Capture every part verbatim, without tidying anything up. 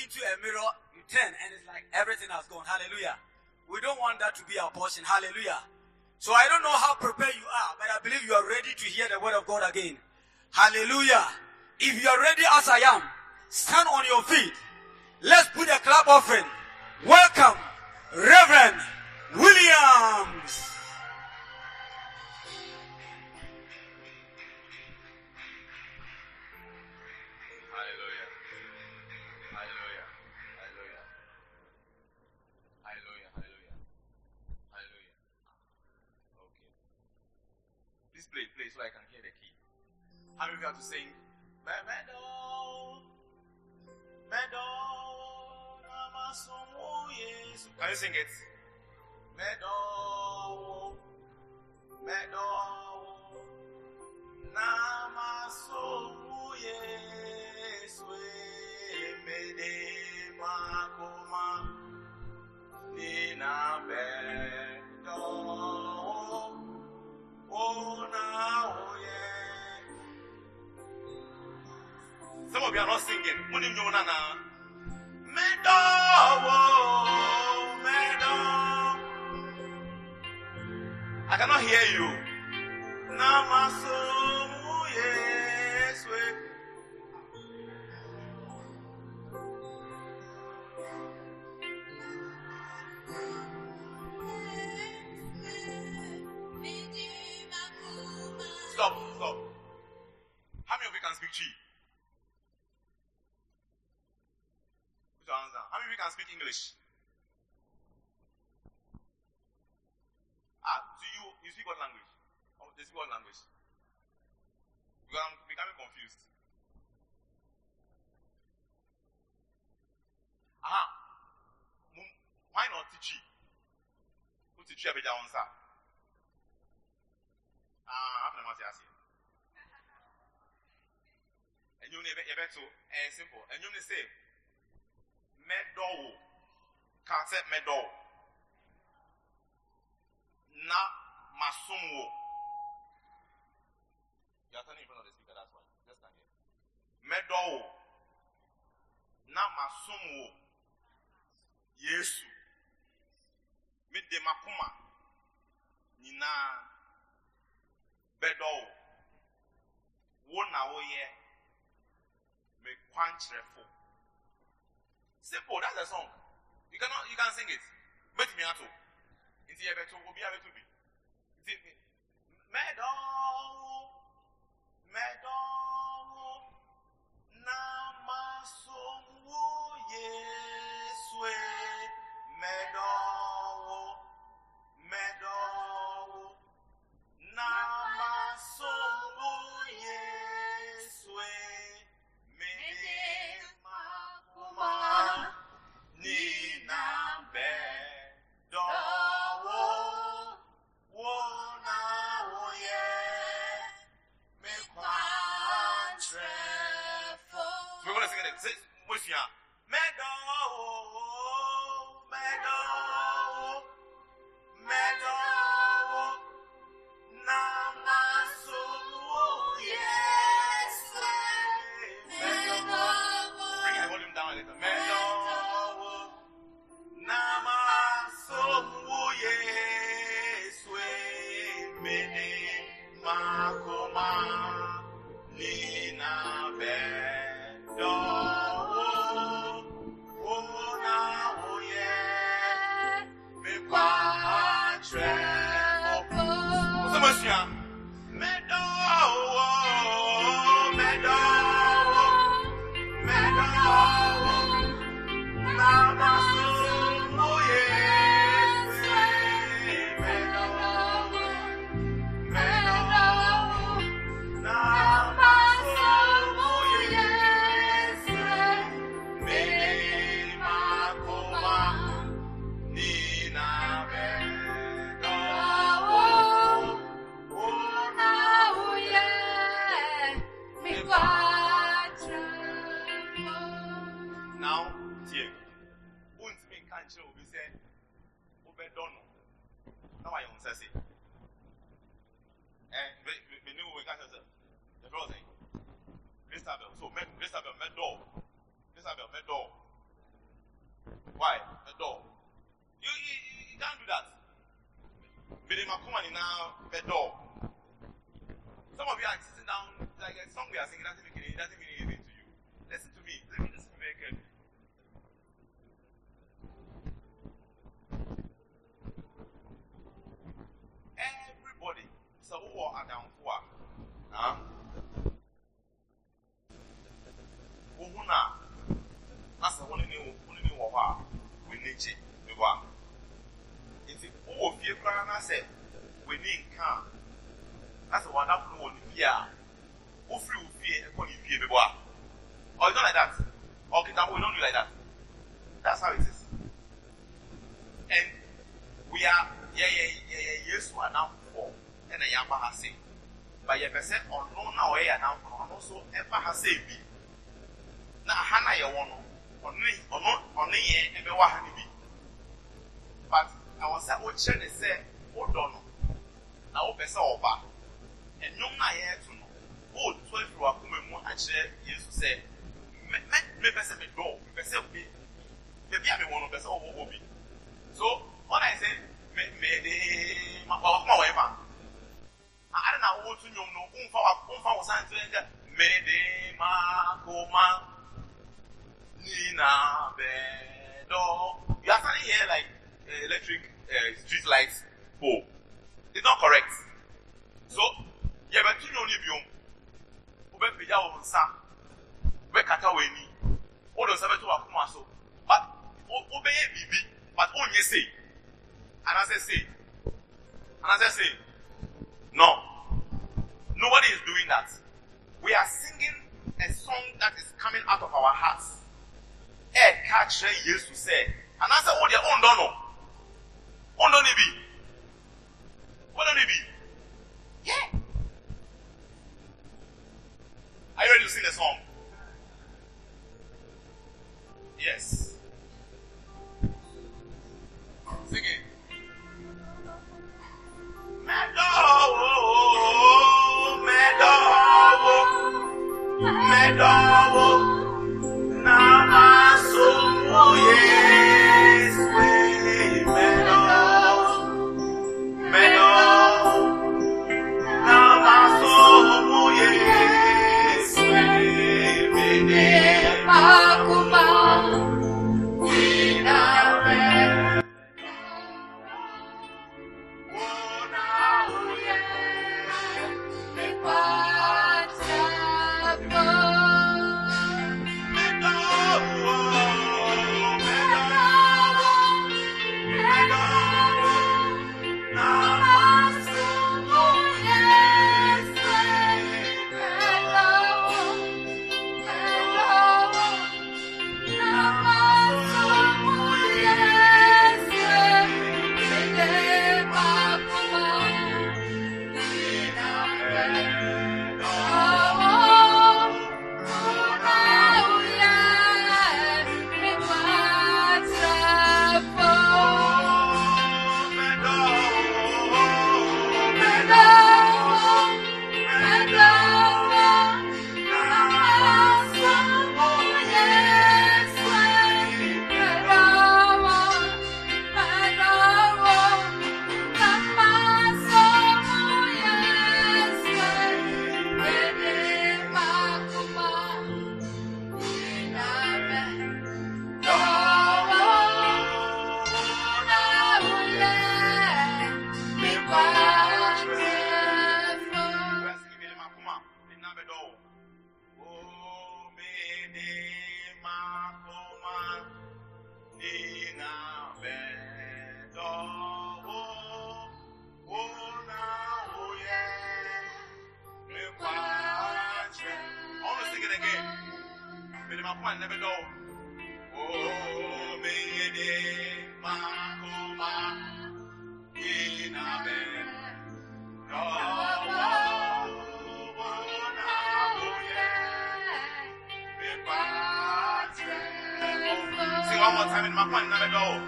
into a mirror, you turn, and it's like everything has gone. Hallelujah. We don't want that to be our portion. Hallelujah. So I don't know how prepared you are, but I believe you are ready to hear the word of God again. Hallelujah. If you are ready as I am, stand on your feet. Let's put a clap offering. Welcome, Reverend Williams. Play, play, so I can hear the key. How many of you have to sing? Meadow, meadow, can you sing it? Meadow, meadow, namaso yeswe mede makoma nina meadow. Oh, now, yeah. Some of you are not singing. Munim no nana. Meadow, meadow. I cannot hear you. Namaso, yes, we. Stop, stop. How many of you can speak Chi? Put your hands down. How many of you can speak English? Ah, do you, you speak what language? Oh, they speak what language? Because I'm becoming confused. Aha. Why not teach you? Who teach you about your answer? Ah, I'm not going to ask you. And you never ever to and simple. And you say, meadow, can't say meadow. Na masumwo. You are standing in front of the speaker, that's why. Just stand here. Meadow, na masumwo. Yesu. Mide makuma. Nina. Bedo wona wo ye me kwantrefo. Simple, that's a song. You cannot you can sing it. Bet me ato. Inti e beto obi a beto bi. Inti medo medo na masomwo yeswe medo medo na doesn't make any, it doesn't mean anything to you. Listen to me. Let me listen very carefully. Everybody, so who are down for? Huh? Who now? That's the one in you, one in you, or we need it. We want. If you all of you, I said, we need come. That's the one up on the fear. Who free will fear and call you fear before? Or it's not like that. Okay, now we don't do like that. That's how it is. And we are, yeah, yeah, yeah, yeah, yes, we are now for, and a young has said. But your percent on no now, I am now, and also ever has said me. Now, Hannah, you want on me, or not on the air, and be what honey. But I was at what Chen said, or don't know. Now, Bessa or Ba. And no, I had to know. Oh, twelve you are coming more and share, yes, to say, me person me go, me person be, maybe I may want to person over be. So, what I say, me, me, the, my, my wife, I don't know what to know, no, umfa, umfa was answering, me, the, ma, coma, Nina, bedo. You are standing here like uh, electric uh, street lights pole. It's not correct. So, you have to know you. Ube pija o nsa. Ube kata weni. Odo sabe to akuma so. But ube ye bibi. But onye say. And as I say. And as I say. No. Nobody is doing that. We are singing a song that is coming out of our hearts. Ed catch Jesus to say. And as I say, oh, their own don't know. Own don't be. What don't it be? Yeah. Are you ready to sing the song? Yes. Sing it. Meadow, meadow, meadow, namasu, yes, meadow, meadow, namasu, yes, One more time in my point, never go.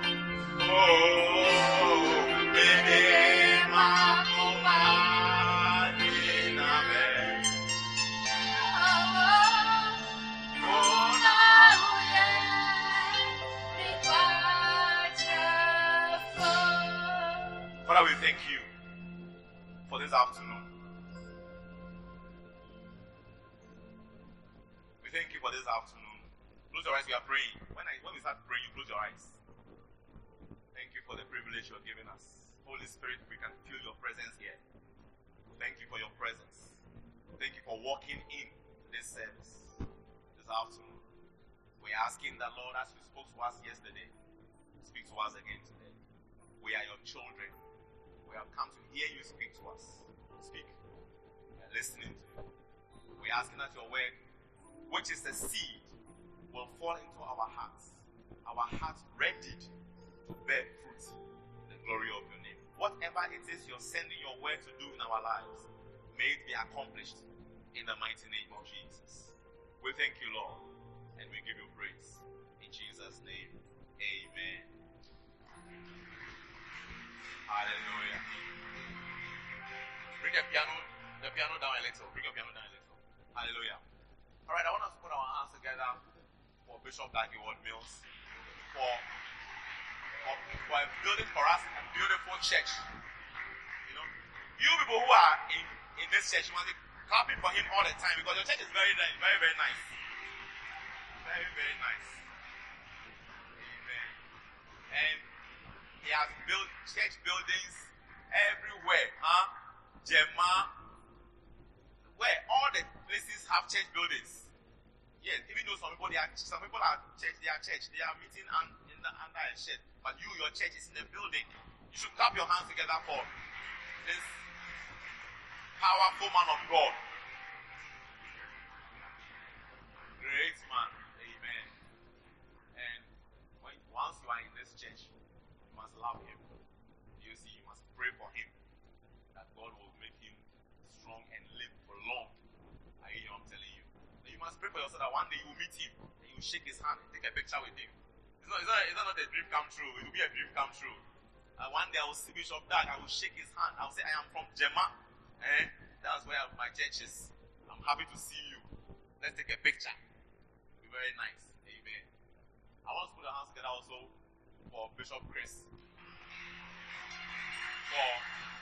Oh, baby, my Father, we thank you for this afternoon. for this afternoon. Close your eyes, we are praying. When, I, when we start praying, you close your eyes. Thank you for the privilege you're giving us. Holy Spirit, we can feel your presence here. Thank you for your presence. Thank you for walking in this service this afternoon. We're asking the Lord, as you spoke to us yesterday, speak to us again today. We are your children. We have come to hear you speak to us. Speak. We are listening to you. We're asking that your word, which is the seed, will fall into our hearts. Our hearts ready to bear fruit in the glory of your name. Whatever it is you're sending your word to do in our lives, may it be accomplished in the mighty name of Jesus. We thank you, Lord, and we give you praise. In Jesus' name, amen. Hallelujah. Bring the piano, the piano down a little. Bring your piano down a little. Hallelujah. All right, I want us to put our hands together for Bishop Dag Heward-Mills, for, for, for building for us a beautiful church. You know, you people who are in, in this church, you must be clapping for him all the time because your church is very, very, very, very nice. Very, very nice. Amen. And he has built church buildings everywhere. Huh? Gemma, where all the places have church buildings. Yes, even though some people they are some people are church, they are church, they are meeting un, in the, under a shed, but you, your church is in the building. You should clap your hands together for this powerful man of God. Great man, amen. And when, once you are in this church, you must love him. You see, you must pray for him that God will make him strong and live for long. I hear you, I'm telling you. You must pray for yourself that one day you will meet him and you will shake his hand and take a picture with him. It's not, it's not, it's not a dream come true. It will be a dream come true. Uh, one day I will see Bishop Dag, I will shake his hand. I will say, I am from Gemma. Eh? That's where my church is. I'm happy to see you. Let's take a picture. It'll be very nice. Amen. I want to put our hands together also for Bishop Chris. For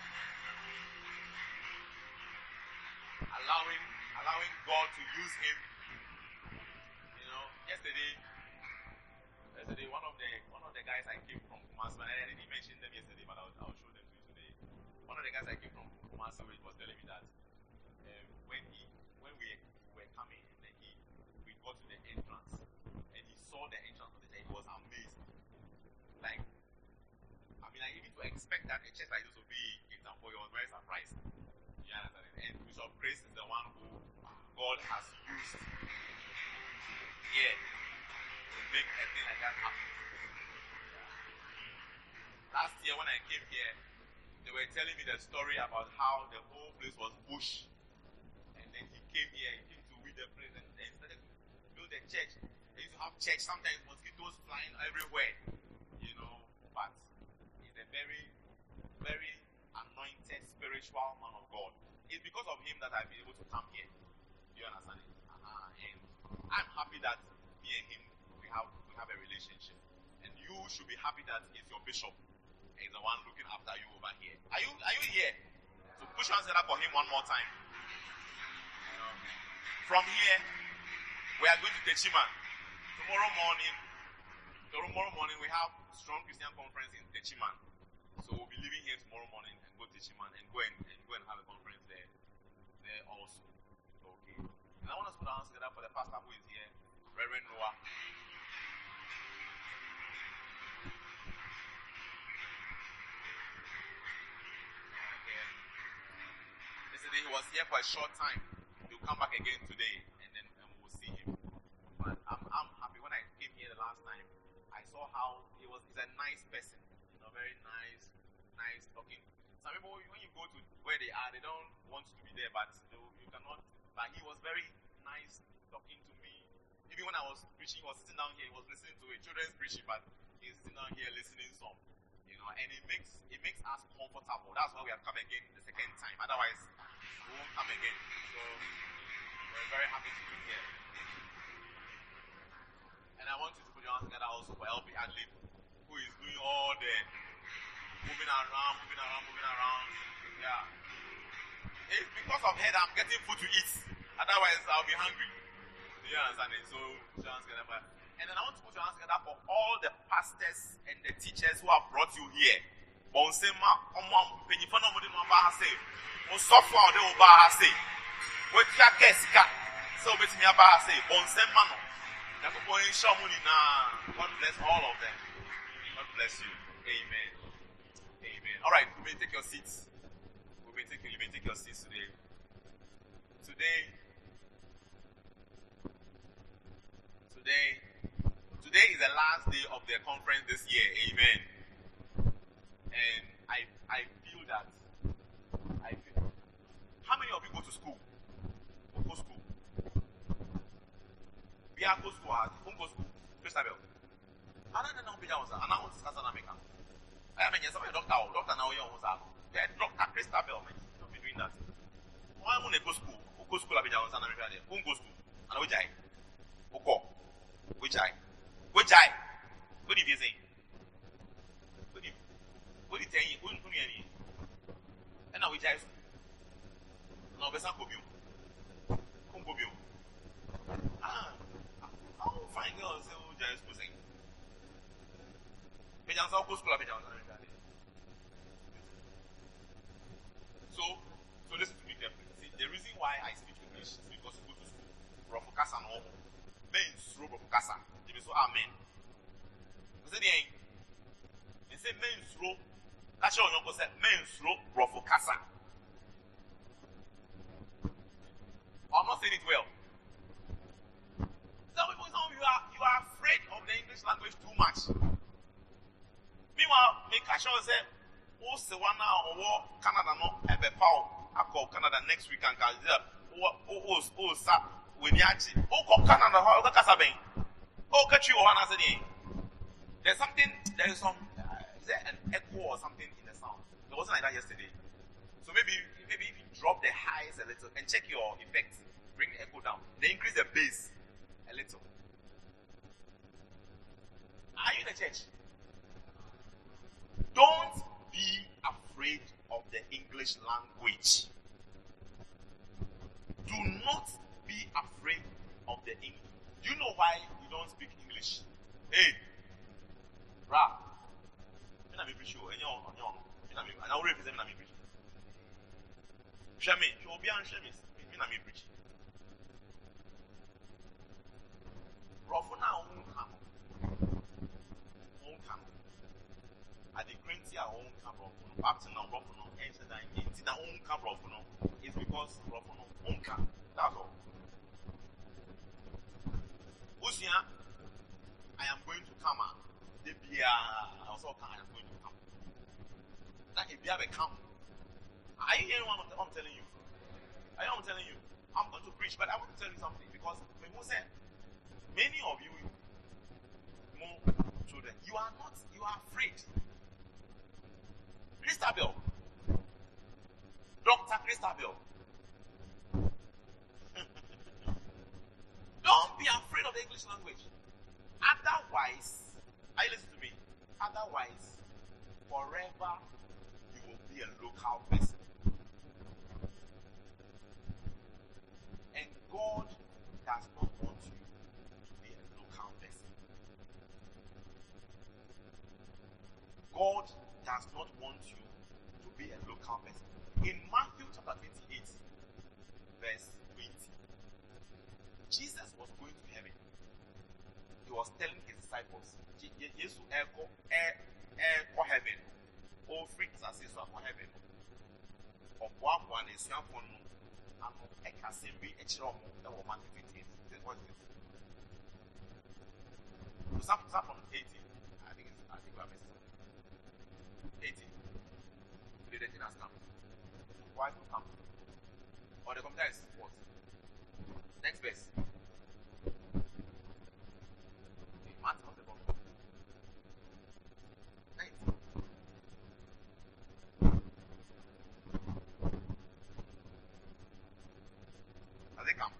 allowing allowing God to use him. You know, yesterday, yesterday one of the one of the guys I came from Kumasi, I didn't mention them yesterday, but I'll, I'll show them to you today. One of the guys I came from Kumasi was telling me that um, when he when we were coming, and then he we got to the entrance and he saw the entrance of the church, he was amazed. Like, I mean, like even to expect that a church like this would be in Tampo, he was very surprised. You understand? And Bishop Grace is the one who God has used here to make a thing like that happen. Yeah. Last year when I came here, they were telling me the story about how the whole place was bush. And then he came here, he came to weed the place and then started to build a church. They used to have church, sometimes mosquitoes flying everywhere. You know, but he's a very, very anointed spiritual man of God. It's because of him that I've been able to come here. You understand it? Uh-huh. And I'm happy that me and him, we have we have a relationship. And you should be happy that he's your bishop. He's the one looking after you over here. Are you are you here? So push your hands up for him one more time. You know, from here, we are going to Techiman. Tomorrow morning, tomorrow morning we have Strong Christian Conference in Techiman. So we'll be leaving here tomorrow morning and go to Techiman and go and, and go and have a conference there, there also. Okay. And I want us to put our hands together for the pastor who is here, Reverend Noah. Okay. Yesterday he was here for a short time. He'll come back again today, and then um, we'll see him. But I'm, I'm happy. When I came here the last time, I saw how he was. He's a nice person. You know, very nice, nice talking. Some people, when you go to where they are, they don't want you to be there, but you know, you cannot. But he was very nice talking to me. Even when I was preaching, he was sitting down here. He was listening to a children's preaching, but he's sitting down here listening some. You know, and it makes it makes us comfortable. That's why we have come again the second time. Otherwise, we won't come again. So we're very happy to be here. And I want you to put your hands together also for L P Adlib, who is doing all the moving around, moving around, moving around. Yeah. It's because of her that I'm getting food to eat. Otherwise, I'll be hungry. You understand it? So put your hands together. And then I want to put your hands together for all the pastors and the teachers who have brought you here. Bonsema, Omam, Penifano, Mudimaba say, Musofa, the Oba say, what Yakeska, so with me about say, Bonsemano. God bless all of them. God bless you. Amen. Amen. All right, you may take your seats. We may take you may take your seats today. Today, today, today is the last day of the conference this year. Amen. And I I feel that I feel. How many of you go to school? Go to school. We are go to school. Who go to school? Christabel. I don't know. I don't know. I don't know. I mean, yes, I'm a doctor. Doctor now, you're a doctor. Christabel, man. Don't be doing that. Why won't they go to school? Who go to school? Who go to school? And which eye? Who go? Which eye? Which eye? What did you say? What did what did you tell you? Who do you need? And now which eye? Now, best I go you. Who go you? Ah, oh, fine girls. Who just go sing? So, so listen to me carefully. See, the reason why I speak English is because you go to school. Profokasa no. Men throw profokasa. Give me so amen. You say the end. You say men throw. That's your uncle said men throw profokasa. I'm not saying it well. Some people, some of you are you are afraid of the English language too much. Meanwhile, make sure say, "Oh, the one now or Canada no ever power. I call Canada next week and call oh oh oh oh sa when you actually oh call Canada how the Casaben oh catch you one as a day. There's something there is some uh, is there an echo or something in the sound? There wasn't like that yesterday. So maybe maybe if you drop the highs a little and check your effects, bring the echo down, then increase the bass a little. Are you in the church? Don't be afraid of the English language. Do not be afraid of the English. Do you know why you don't speak English? Hey, Ra, I'm not sure. I'm not sure. I'm not sure. Shame, you will be on shame. I'm not sure. Rofuna won't come. Won't come. At the Grintia won't come. Captain of Rofuno, answer that into the own come Rofuno is because Rofuno won't come. That's all. Usia, I am going to come. The beer also come. I am going to come. That if you have a come, are you hearing what I'm telling you? I am telling you. I'm going to preach, but I want to tell you something because when you said many of you, more children, you are not, you are afraid. Christabel, Doctor Christabel, don't be afraid of the English language. Otherwise, I listen to me. Otherwise, forever you will be a local person. And God does not want you to be a local person. God does not want you to be a local person. In Matthew chapter twenty-eight, verse twenty, Jesus was going to heaven. He was telling his disciples, Jesus echo echo heaven. All free as is for heaven. Of one one is young one and of Ekasimbi Echrom that will Matthew twenty-eight. This was it. So start from eighteen. I think it's I think we are missing. eighteen. The thing has come. Why to come? Or the computer is what? Next verse. The math of the book. nineteen. Has it come?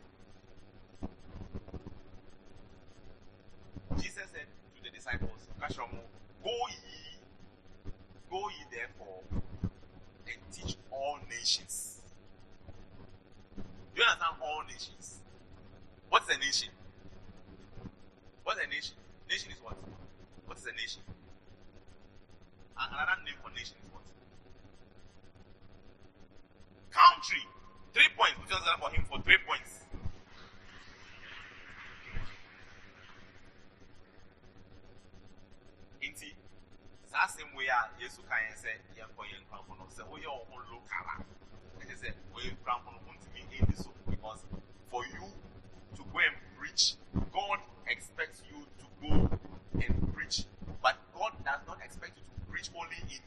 Jesus said to the disciples, go ye Go ye therefore and teach all nations. Do you understand all nations? What's a nation? nation. Nation is what? What is a nation? And another name for nation is what? Country. Three points. Put yourself for him for three points. Inti. Same way Yesu can say, Yanko Yanko, say, we are all local. It is a way from me in this because for you to go and preach, God expects you to go and preach. But God does not expect you to preach only in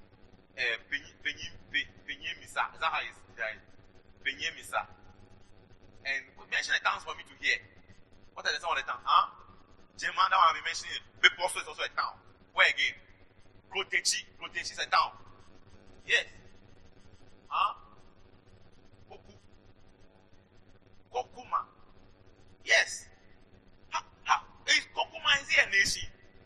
Penye Misa. Is that how it's right? Penye Misa. And mention the towns for me to hear. What are the some of the towns? Huh? German, that one we mentioning. Beposo is also a town. Where again? Protechi. Protechi is a town. Yes. Huh? Koku. Kokuma. Yes. Ha, ha. Is Kokuma is here a nation?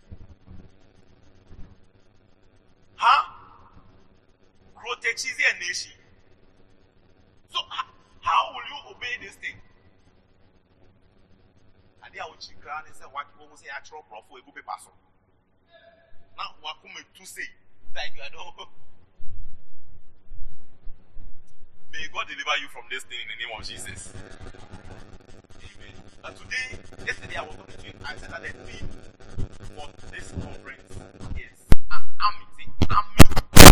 Huh? Protechi is here a nation. So how, how will you obey this thing? And they are with you and say what you say actual profo a good paper. Now what come to say that you know. May God deliver you from this thing in the name of Jesus. Amen. But today, yesterday I was talking to you. I said that the theme for this conference is an army. See, army.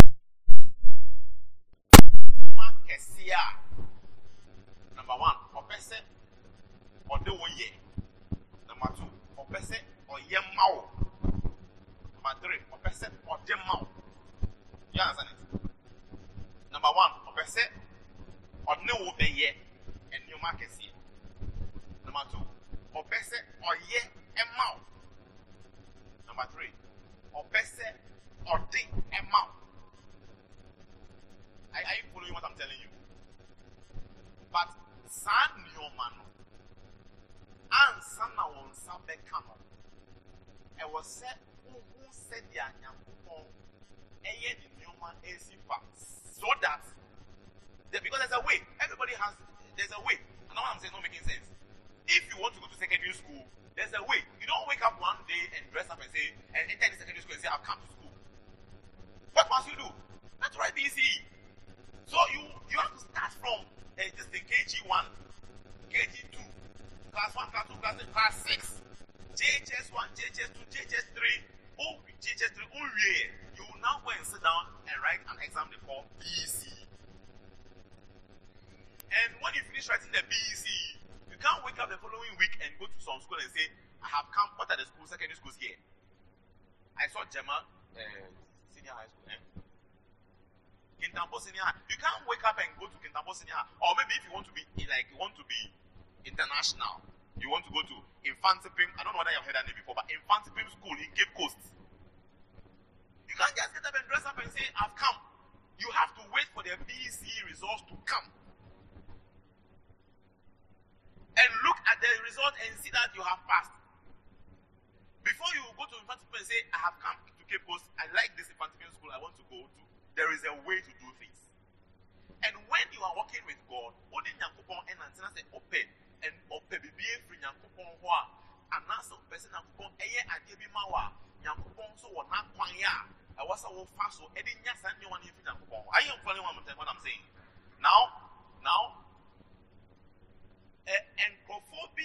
Number one, opese or the one year. Number two, opese or yem mao. Number three, opese or jem mao. You understand it? Number one, opese or no obey and new market see. Number two, opese or ye and mao. Number three, opese or day and mao. Are you following what I'm telling you? But san new man and san na won sabe kano. I was said who said ya nyankopon eye the new man is so that because there's a way. Everybody has, there's a way. And now I'm saying not making sense. If you want to go to secondary school, there's a way. You don't wake up one day and dress up and say, and enter the secondary school and say, I've come to school. What must you do? That's right, B C E. So you you have to start from uh, just the K G one, K G two, class one, class two, class three, class six, J H S one, J H S two, J H S three, oh, J H S three, oh, yeah. You will now go and sit down and write an exam they call B C E. And when you finish writing the B E C, you can't wake up the following week and go to some school and say, I have come, what are the schools, secondary schools here? I saw Gemma, uh, senior high school, eh? Kintampo senior high. You can't wake up and go to Kintampo senior high. Or maybe if you want to be, like, you want to be international, you want to go to Infantipim, I don't know whether you've heard that name before, but Infantipim school in Cape Coast. You can't just get up and dress up and say, I've come. You have to wait for the B E C results to come. And look at the result and see that you have passed. Before you go to Infantipim and say, I have come to Cape Coast, I like this Infantipim school, I want to go to. There is a way to do things. And when you are working with God, Odin Yankopon and Antina say, open and open be free Yankopon Hua, and also person Yankopon, Eye Adibi Mawa, Yankopon, so what not Kwanya. I was a fast, so Edin Yas and you want to Yankopon. I am following what I'm saying. Now, now, and Kofobi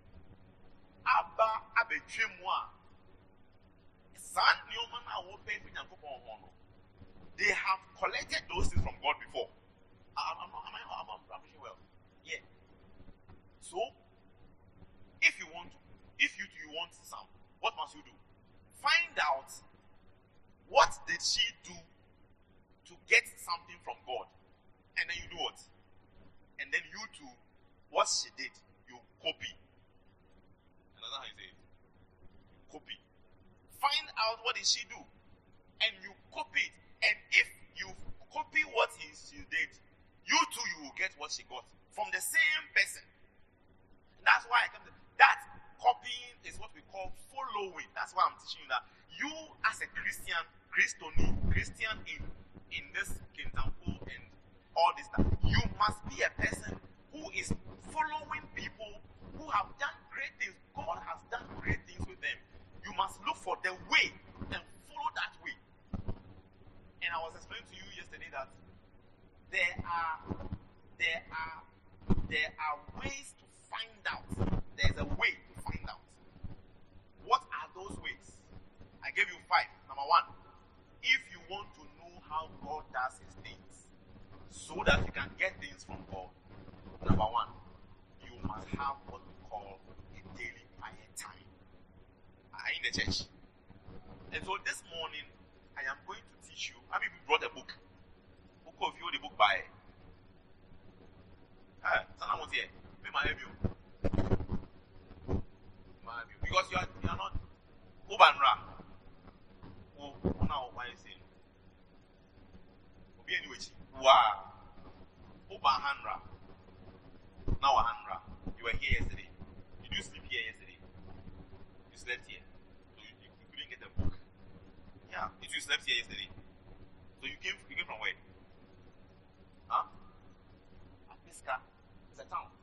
Abba Abechimwa San Newman will pay for Yankopon. They have collected those things from God before. I'm not, am I, am I I'm well? Yeah. So, if you want to, if you you want some, what must you do? Find out what did she do to get something from God, and then you do what? And then you too. What she did, you copy. And that's how you say it. You copy. Find out what did she do, and you copy it. And if you copy what he, she did, you too you will get what she got from the same person. That's why I come to that copying is what we call following. That's why I'm teaching you that you as a Christian, Christoni, Christian in in this Kintampo and all this stuff, you must be a person who is following people who have done great things. God has done great things with them. how God does his things, so that you can get things from God, number one, you must have what we call a daily quiet time. Are you in the church? And so this morning, I am going to teach you. I mean, we brought a book. Book of you, the book by. Ah, someone was here. Me, my review. My review. Because you are, you are not. Ubanra. Oh, now, why is it? Obi anyway. Wow. Ubahanra. Now, Hanra. You were here yesterday. Did you sleep here yesterday? You slept here. So you, you, you couldn't get the book. Yeah. If you slept here yesterday. So you came, you came from where? Huh? Apiska. It's a town.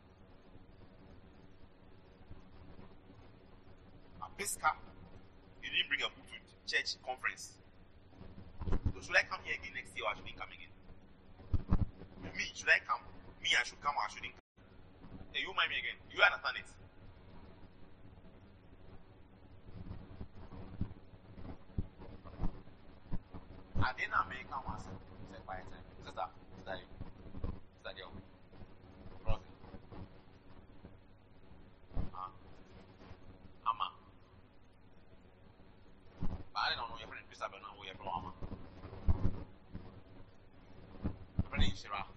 Apiska. You didn't bring a book to church conference. So should I come here again next year or I shouldn't come again? Me, should I come? Me, I should come or I shouldn't come? Hey, you mind me again? You understand it? I didn't make a once. It's a quiet time. Is that? Is that you? Is that you? Rosie. Ah. Ama. But I don't know your friend Christopher, but now we're from Ama. Your friend is Shira.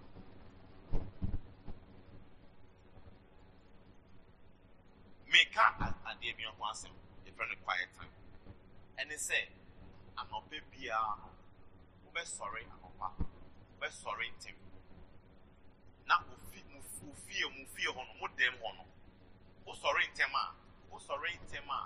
Make up at the Abian once, your friend a quiet time. And they say, I'm not baby. We're sorry, I'm not. We're sorry, Tim. Now, we fear, we fear, on what them on. Oh, sorry, Tema. Oh, sorry, Tema.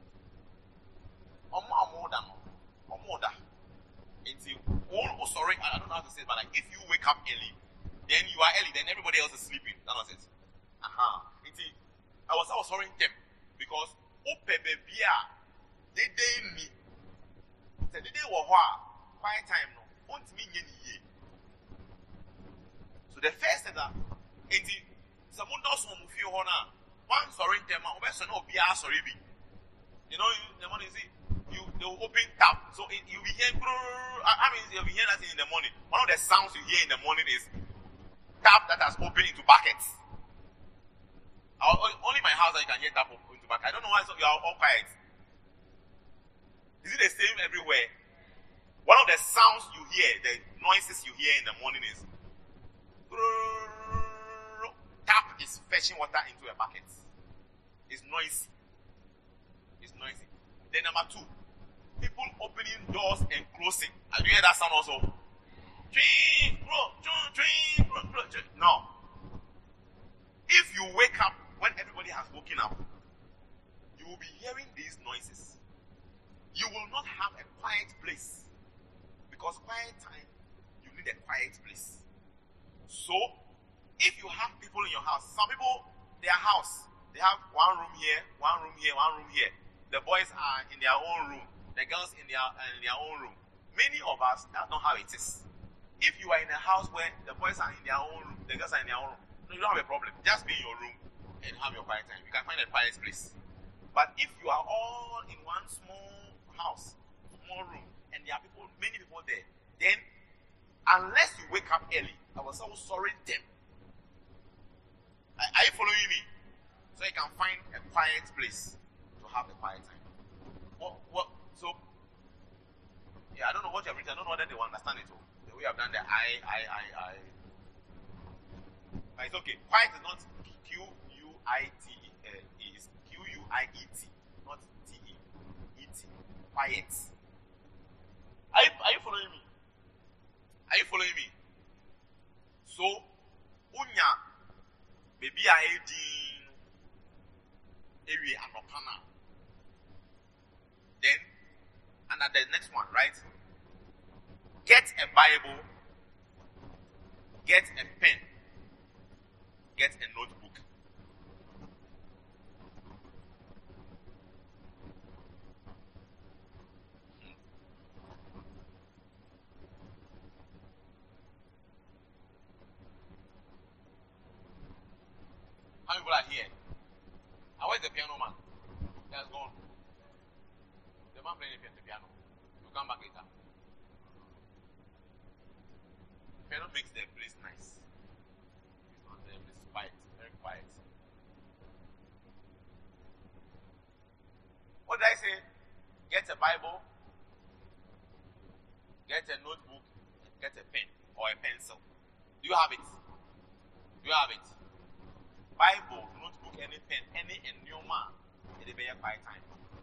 Oh, more than or more than. Oh, sorry, I don't know how to say it, but like if you wake up early, then you are early, then everybody else is sleeping. That was it. Aha. I was, I was sorry, Tim, because oh, baby, they didn't me. They didn't want quiet time no. Won't mean any. So the first thing that it's someone does one move your honor. One sorry them out, best no be a sorry be. You know, the morning see you they will open tap. So it, you'll be hearing I mean you'll be hearing that in the morning. One of the sounds you hear in the morning is tap that has opened into buckets. Only my house that you can hear tap into buckets. I don't know why so you are all quiet. Is it the same everywhere? One of the sounds you hear, the noises you hear in the morning is tap is fetching water into a bucket. It's noisy. It's noisy. Then number two, people opening doors and closing. Have you heard that sound also? No. If you wake up when everybody has woken up, you will be hearing these noises. You will not have a quiet place. Because quiet time, you need a quiet place. So, if you have people in your house, some people, their house, they have one room here, one room here, one room here. The boys are in their own room, the girls in their in their own room. Many of us, that's not how it is. If you are in a house where the boys are in their own room, the girls are in their own room, no, you don't have a problem. Just be in your room and have your quiet time. You can find a quiet place. But if you are all in one small house, small room, and there are people, many people there, then unless you wake up early, I was so sorry them. Are, are you following me? So you can find a quiet place to have a quiet time. What? What? So, yeah, I don't know what you have written. I don't know whether they will understand it. All. The way I've done the I, I, I, I. But it's okay. Quiet is not Q U I T E. Uh, is Q U I E T, not T E E T. Quiet. Are you, are you following me? Are you following me? So, unya, baby, I did area anopana. Then, and at the next one, right? Get a Bible, get a pen, get a notebook. How many people are here? And where's the piano man? He has gone. The man playing the piano. You come back later. Piano makes the place nice. It's not there, it's quiet, very quiet. What did I say? Get a Bible, get a notebook, get a pen or a pencil. Do you have it? Do you have it? Bible, notebook, any pen, any and new man, it'll be a quiet time.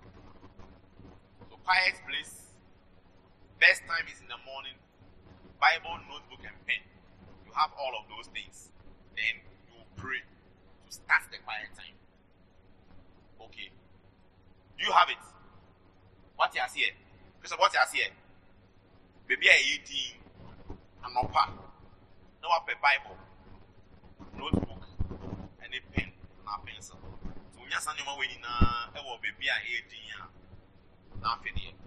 So quiet place. Best time is in the morning. Bible, notebook, and pen. You have all of those things. Then you pray to start the quiet time. Okay. Do you have it? What you are here? Christopher, what you are here? Baby, I eighteen. I'm not part. No, I pay Bible, notebook, and a pen, and a pencil. So when you send your way in a baby, I eighteen. Nothing here.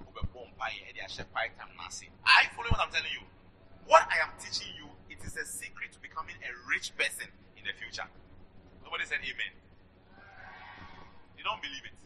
I follow what I'm telling you. What I am teaching you, it is a secret to becoming a rich person in the future. Nobody said amen. You don't believe it.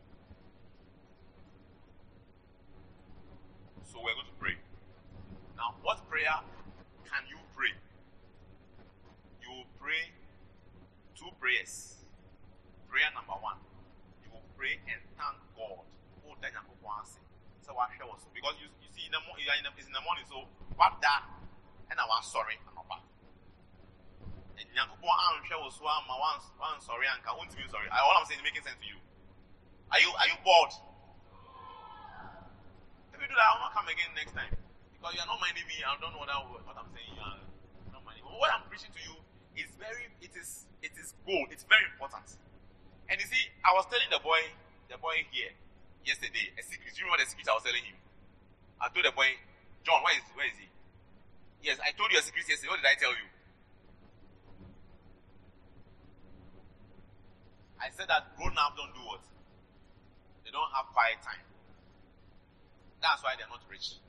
So we're going to pray. Now, what prayer can you pray? You will pray two prayers. Prayer number one, you will pray and thank God. Oh, that you want to say. So what share was because you, you see in the morning, in the, it's in the morning. So what that and I was sorry and not bad. And Yakubu and share was one one one sorry and I won't be sorry. I, all I'm saying is making sense to you. Are you are you bored? If you do that, I will not come again next time because you are not minding me. I don't know what, I, what I'm saying. You are not minding. But what I'm preaching to you is very. It is it is gold. It's very important. And you see, I was telling the boy, the boy here. Yesterday, a secret. Do you remember the secret I was telling him? I told the boy, John, where is where is he? Yes, I told you a secret yesterday. What did I tell you? I said that grown-ups don't do what? They don't have quiet time. That's why they're not rich.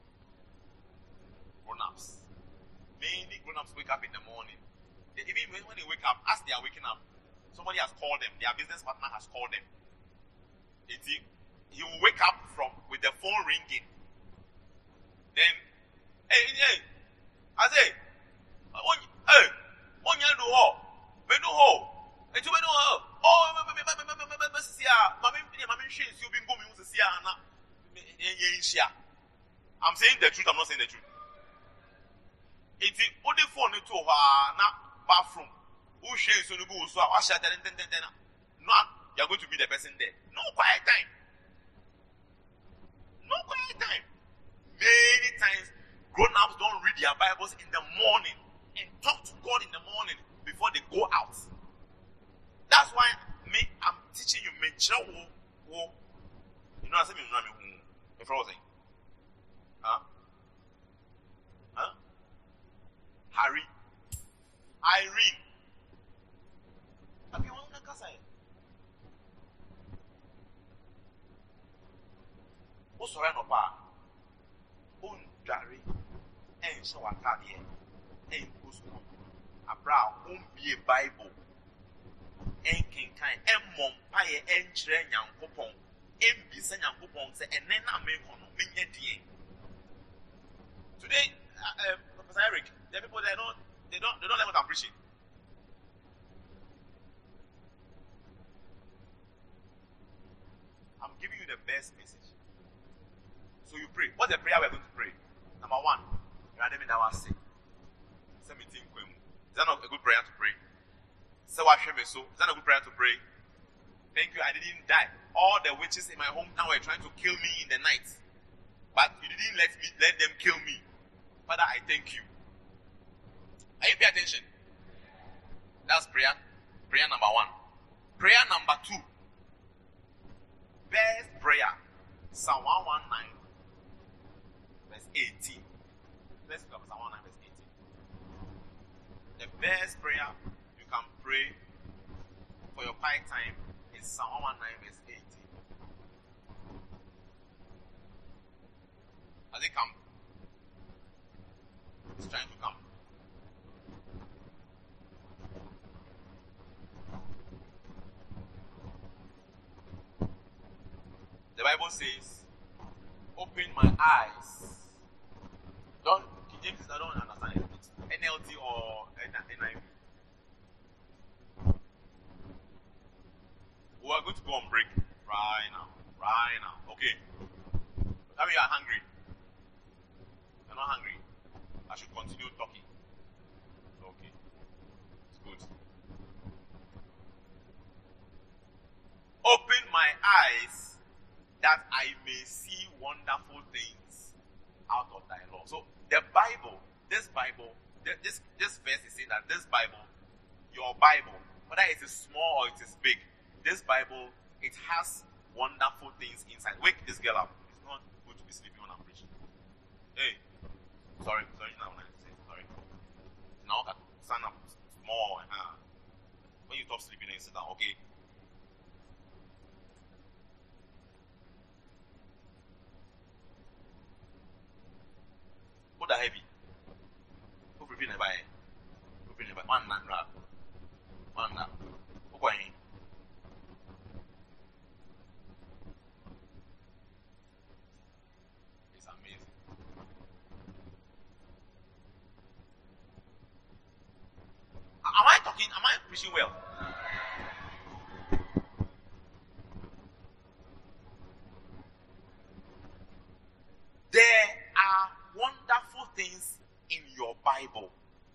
Grown-ups. Mainly grown-ups wake up in the morning. They, even when they wake up, as they are waking up, somebody has called them. Their business partner has called them. It's he will wake up from with the phone ringing. Then, hey, hey, I say, hey, on you do ho, me do ho, and you know ho, oh, me me me me me me me me see ah, mami me mami she you been going to see ah na, me ye share. I'm saying the truth. I'm not saying the truth. It's only phone to ha na bathroom. Who shares so you go so I share then then then no, you're going to be the person there. No quiet time. No quiet time. Many times, grown-ups don't read their Bibles in the morning and talk to God in the morning before they go out. That's why me, I'm teaching you. You know what I'm saying? If I was saying, huh? Huh? Harry, Irene. Have you want to say? O sorry no pa. O ndare en so atade en go school. Abra o be Bible. En kinkan en mom paye en kire Nyankopon. En bisa Nyankopon say enen na me kono menye die. Today uh, uh, Professor Eric, the people they don't they don't they don't like what I'm preaching. I'm giving you the best message. So you pray. What's the prayer we're going to pray? Number one, is that not a good prayer to pray? Is that not a good prayer to pray? Thank you, I didn't die. All the witches in my hometown were trying to kill me in the night. But you didn't let me let them kill me. Father, I thank you. Are you paying attention? That's prayer. Prayer number one. Prayer number two. Best prayer. Psalm one nineteen. Verse eighteen. Let's look at Psalm one nineteen, verse eighteen. The best prayer you can pray for your quiet time is Psalm one nineteen, verse eighteen. Has it come? It's trying to come. The Bible says, open my eyes. Don't James, I don't understand it. N L T or N I V. We are going to go on break right now. Right now. Okay. Tell me you are hungry. You're not hungry. I should continue talking. Okay. It's good. Open my eyes that I may see wonderful things out of thy law. So the Bible, this Bible, this this verse is saying that this Bible, your Bible, whether it is small or it is big, this Bible, it has wonderful things inside. Wake this girl up. It's not good to be sleeping when I'm preaching. Hey, sorry, sorry, now when I say sorry. Now I stand up small. Uh, when you stop sleeping, then you sit down. Okay. What are heavy? Who prepare never? Who prepare never? One man rap. One rap. Who going? It's amazing. Am I talking? Am I preaching well? There are wonderful things in your Bible.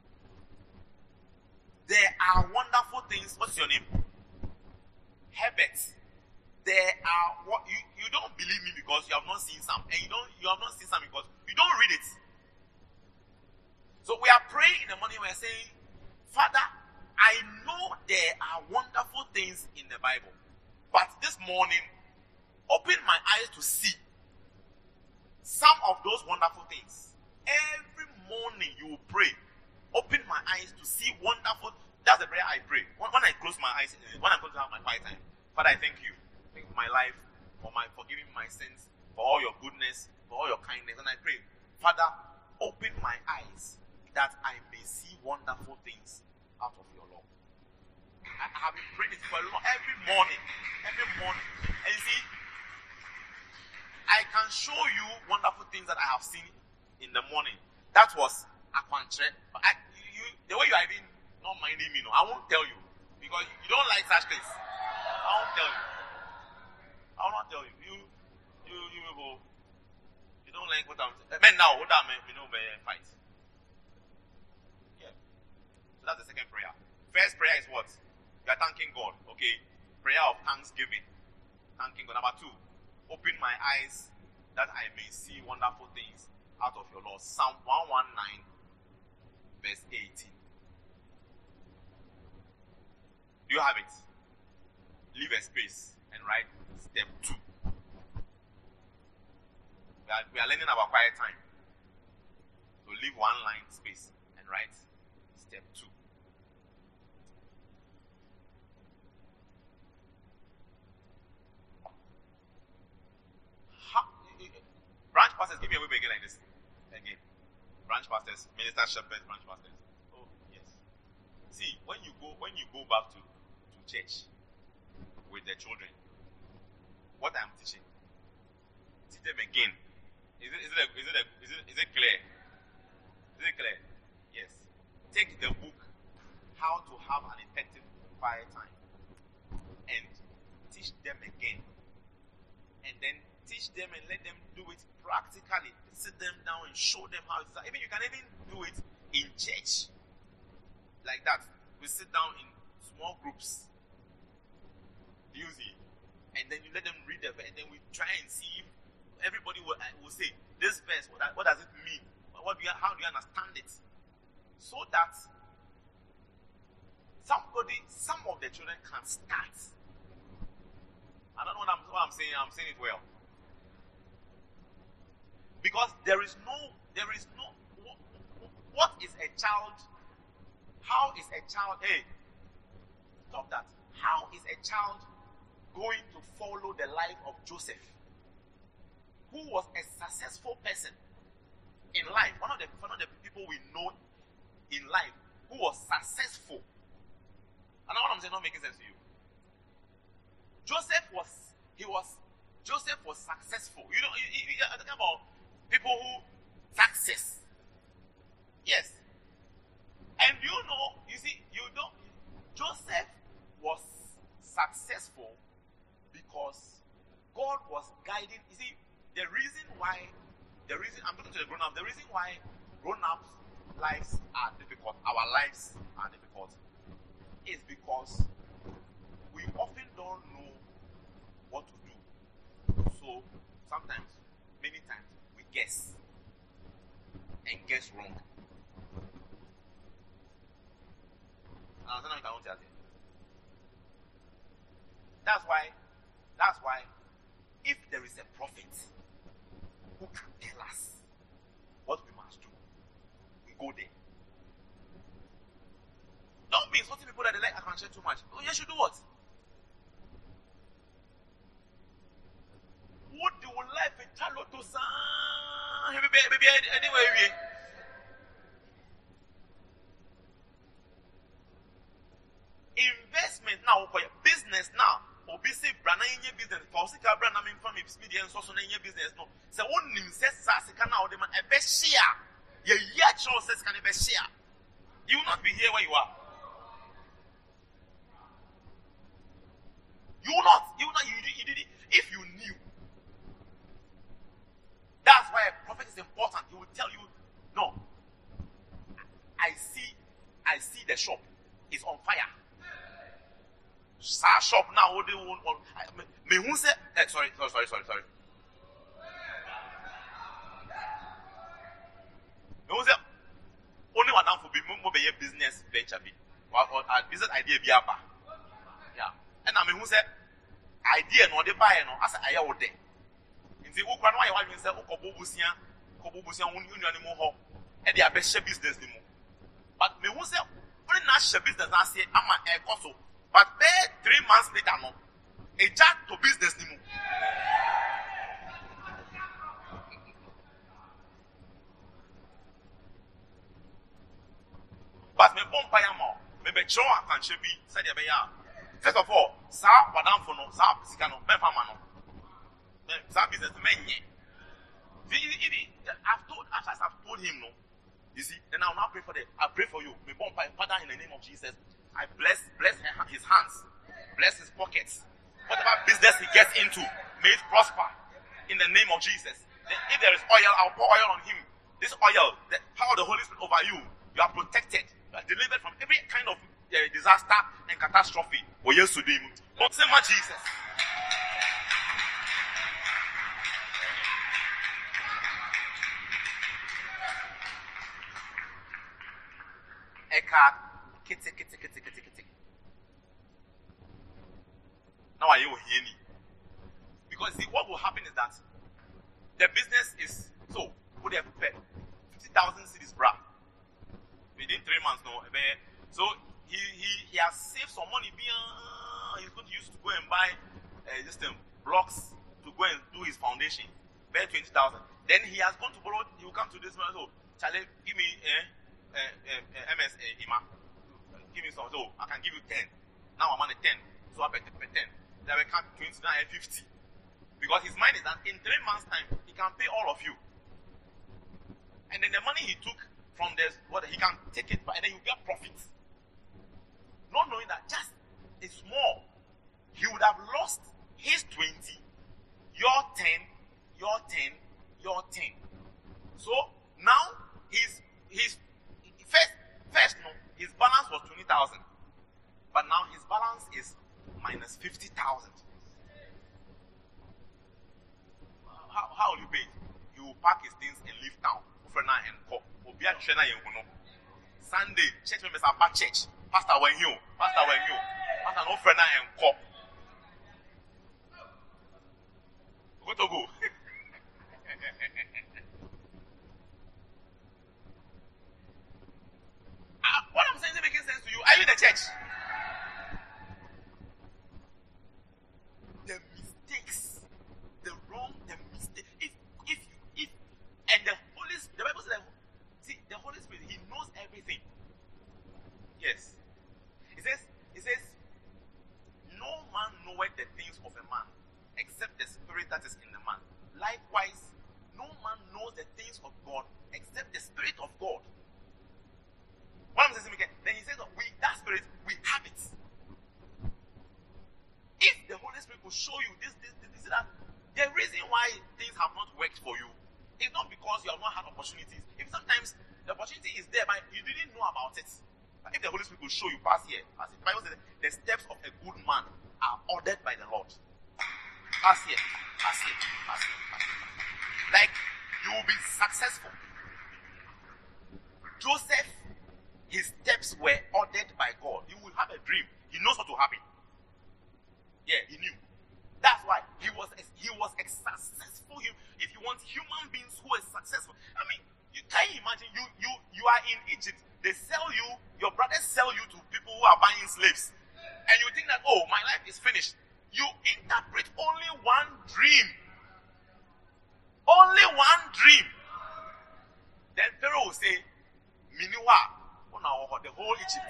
There are wonderful things. What's your name? Herbert. There are what you, you don't believe me because you have not seen some, and you don't you have not seen some because you don't read it. So we are praying in the morning. We are saying, Father, I know there are wonderful things in the Bible, but this morning, open my eyes to see some of those wonderful things. Every morning you will pray. Open my eyes to see wonderful. That's the prayer I pray. When, when I close my eyes, when I'm going to have my quiet time. Father, I thank you. Thank you for my life, for my forgiving my sins, for all your goodness, for all your kindness. And I pray, Father, open my eyes that I may see wonderful things out of your law. I, I have been praying it for a long, every morning. Every morning. And you see, I can show you wonderful things that I have seen in the morning. That was Aquantre. I, you, the way you are even not minding me, no, I won't tell you because you don't like such things. I won't tell you. I will not tell you. You, you, you will go. You don't like what I'm saying. Men now, what I'm you know, fight. Yeah. So that's the second prayer. First prayer is what? You are thanking God. Okay. Prayer of thanksgiving. Thanking God. Number two. Open my eyes that I may see wonderful things out of your law. Psalm one nineteen, verse eighteen. Do you have it? Leave a space and write step two. We are, we are learning about quiet time. So leave one line space and write step two. Branch pastors, give me a wave again like this. Again. Branch pastors, minister shepherds, branch pastors. Oh, yes. See, when you go when you go back to, to church with the children, what I'm teaching, teach them again. Is it is it a, is it a, is it is it clear? Is it clear? Yes. Take the book, How to Have an Effective Quiet Time, and teach them again. And then teach them and let them do it practically. Sit them down and show them how it's done. Even you can even do it in church. Like that. We sit down in small groups. Do you see? And then you let them read the verse. And then we try and see if everybody will, uh, will say, this verse, what, what does it mean? What do you, how do you understand it? So that somebody, some of the children can start. I don't know what I'm, what I'm saying. I'm saying it well. Because there is no, there is no, what, what is a child, how is a child, hey, stop that. How is a child going to follow the life of Joseph, who was a successful person in life, one of the, one of the people we know in life, who was successful. I know what I'm saying, not making sense to you. Joseph was, he was, Joseph was successful. You know, you, you, you're talking about people who success. the reason why, the reason, I'm talking to the grown-ups, the reason why grown-ups' lives are difficult, our lives are difficult, is because we often don't know what to do. So, sometimes, many times, we guess. And guess wrong. That's why, that's why, if there is a prophet who can tell us what we must do, we go there. Don't be insulting people that they like Akanche too much. Oh, you should do what? What do you like with Chaloto san? Baby, anyway, investment now, business now. Obisi brana inye business. Fausika brana min from media and social inye business no. Se one nim says sasika now the man a best share. Ye yet says can be share. You will not be here where you are. You will not. You will not. You, you did it if you knew. That's why a prophet is important. He will tell you, no. I see. I see the shop is on fire. Sa shop now, what they want. Me who say? Sorry, sorry, sorry, sorry, sorry. Me who say? Only one down for be more be a business venture be, or a business idea be apa. Yeah. And I me who say? Idea no they buy no. As I hear what they. In the who can why you want me say? Who kobo busia, kobo busia who you know any more. And they are best business ni mo. But me who say? Only na share business I say I'm a coso. But there, three months later, no, a jack to business ni mo. But me bomb paya mo, me be show Akanche bi said ya be ya. First of all, sa wadam for no, sa sika no, me fama no. Me sa business me nye. I've told, as I've told him no. You see, then I'll now pray for the. I pray for you. Me bomb paya, Father, in the name of Jesus. I bless, bless his hands, bless his pockets. Whatever business he gets into, may it prosper in the name of Jesus. Then if there is oil, I'll pour oil on him. This oil, the power of the Holy Spirit over you, you are protected. You are delivered from every kind of uh, disaster and catastrophe. Oh yes, to them. Don't say much, Jesus. Eka. Kitty, kitty, kitty, kitty, kitty. Now are you hearing me? Because see, what will happen is that the business is so would have fifty thousand cedis, bruh. Within three months, no. So he he he has saved some money. He's going to use to go and buy uh, just um, blocks to go and do his foundation. Pay twenty thousand. Then he has gone to borrow. He will come to this man. So Charlie, give me uh, uh, uh, M S uh, I M A. Give me some, so I can give you ten. Now I'm on a ten, so I pay ten. Then I can twenty-nine and fifty. Because his mind is that in three months' time, he can pay all of you. And then the money he took from this, what he can take it, and then you get profit. Not knowing that just a small, he would have lost his twenty, your ten, your ten, your ten. So now his his first first no. His balance was twenty thousand. But now his balance is minus fifty thousand. How, how will you pay? He will pack his things and leave town. Sunday, church members are back church. Pastor when you, Pastor when you, Pastor no friend and cop. Go to go. What I'm saying is making sense to you. Are you in the church? The mistakes, the wrong, the mistake. If, if, if, and the Holy Spirit, the Bible says, see, the Holy Spirit, He knows everything. Yes. It says, it says, no man knoweth the things of a man, except the spirit that is in the man. you have not had opportunities. If sometimes the opportunity is there, but you didn't know about it. But if the Holy Spirit will show you, pass here, pass it. The Bible says the steps of a good man are ordered by the Lord. Pass here, pass here, pass here, pass here. Like, you will be successful. Joseph, his steps were ordered by God. He will have a dream. He knows what will happen. Yeah, he knew. That's why he was he was a successful. If you want human beings who are successful, I mean, you can you imagine you you you are in Egypt. They sell you, your brothers sell you to people who are buying slaves, and you think that, oh, my life is finished. You interpret only one dream. Only one dream. Then Pharaoh will say, Miniwa, the whole Egypt.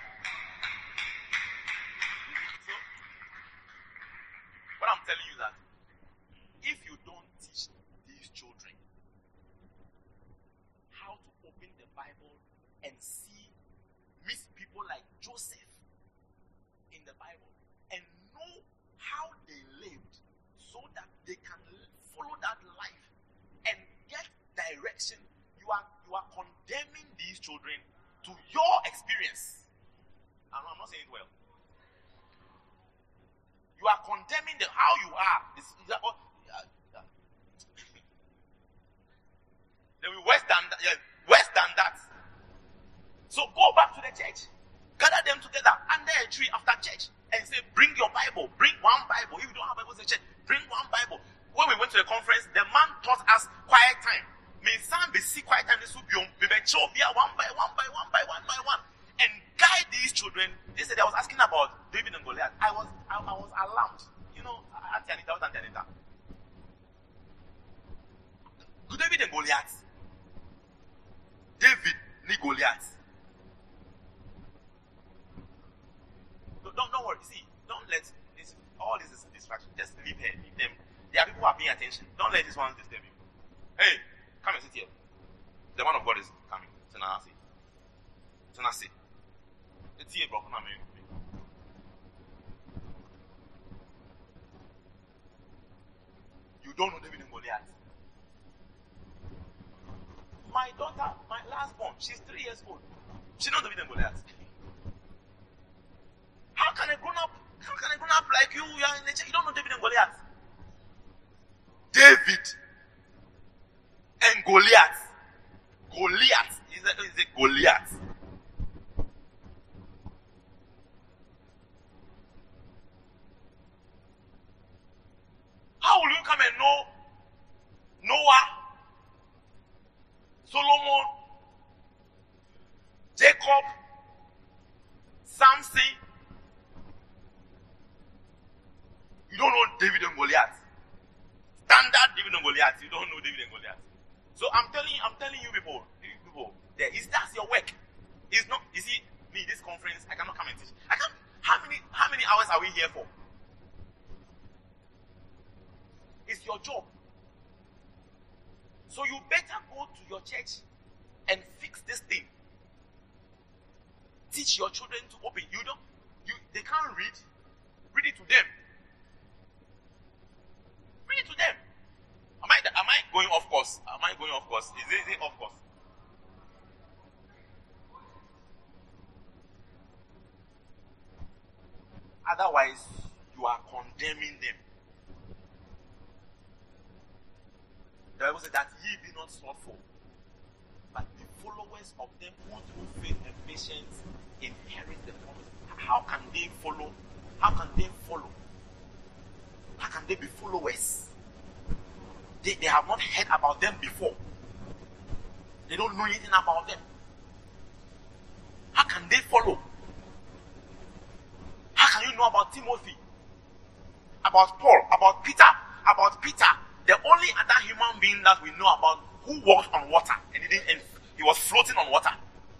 So, what I'm telling you that if you don't teach these children how to open the Bible and see, meet people like Joseph in the Bible and know how they lived so that they can follow that life and get direction, you are you are condemning these children to your experience. I'm not, I'm not saying it well. You are condemning them how you are. This is uh, uh, they will worse than that. Yeah, worse than that. So go back to the church, gather them together under a tree after church, and say, "Bring your Bible. Bring one Bible. If you don't have Bibles in church, bring one Bible." When we went to the conference, the man taught us quiet time. May some be see quiet time. This will be on one by one by one by one by one, and guide these children. They said I was asking about David and Goliath. I was I, I was alarmed. You know, Auntie Anita, what Auntie Anita? David and Goliath. David and Goliath. Don't don't worry. See, don't let this all this is distraction. Just leave her, leave them. There are people who are paying attention. Don't let this one disturb you. Hey, come and sit here. The man of God is coming. Tanasi. Tanasi. It's here, bro. Come on, man. You don't know David and Goliath. My daughter, my last born, she's three years old. She knows David and Goliath. How can a grown up, how can a grown up like you, you are in the church, you don't know David and Goliath? David and Goliath. Goliath. Is it, is it Goliath? How will you come and know Noah, Solomon, Jacob, Samson? You don't know David and Goliath. Standard David and Goliath. You don't know David and Goliath. So I'm telling you, I'm telling you people, people, there is that's your work. It's not. You see, me this conference, I cannot come and teach. I can't. How many how many hours are we here for? It's your job. So you better go to your church and fix this thing. Teach your children to open. You don't. You they can't read. Read it to them. Read it to them. Am I am I going off course? Am I going off course? Is it, is it off course? Otherwise, you are condemning them. The Bible says that ye be not slothful, but the followers of them who through faith and patience inherit the promise. How can they follow? How can they follow? How can they be followers? They, they have not heard about them before. They don't know anything about them. How can they follow? How can you know about Timothy? About Paul? About Peter? About Peter? The only other human being that we know about who walked on water and he didn't, and he was floating on water.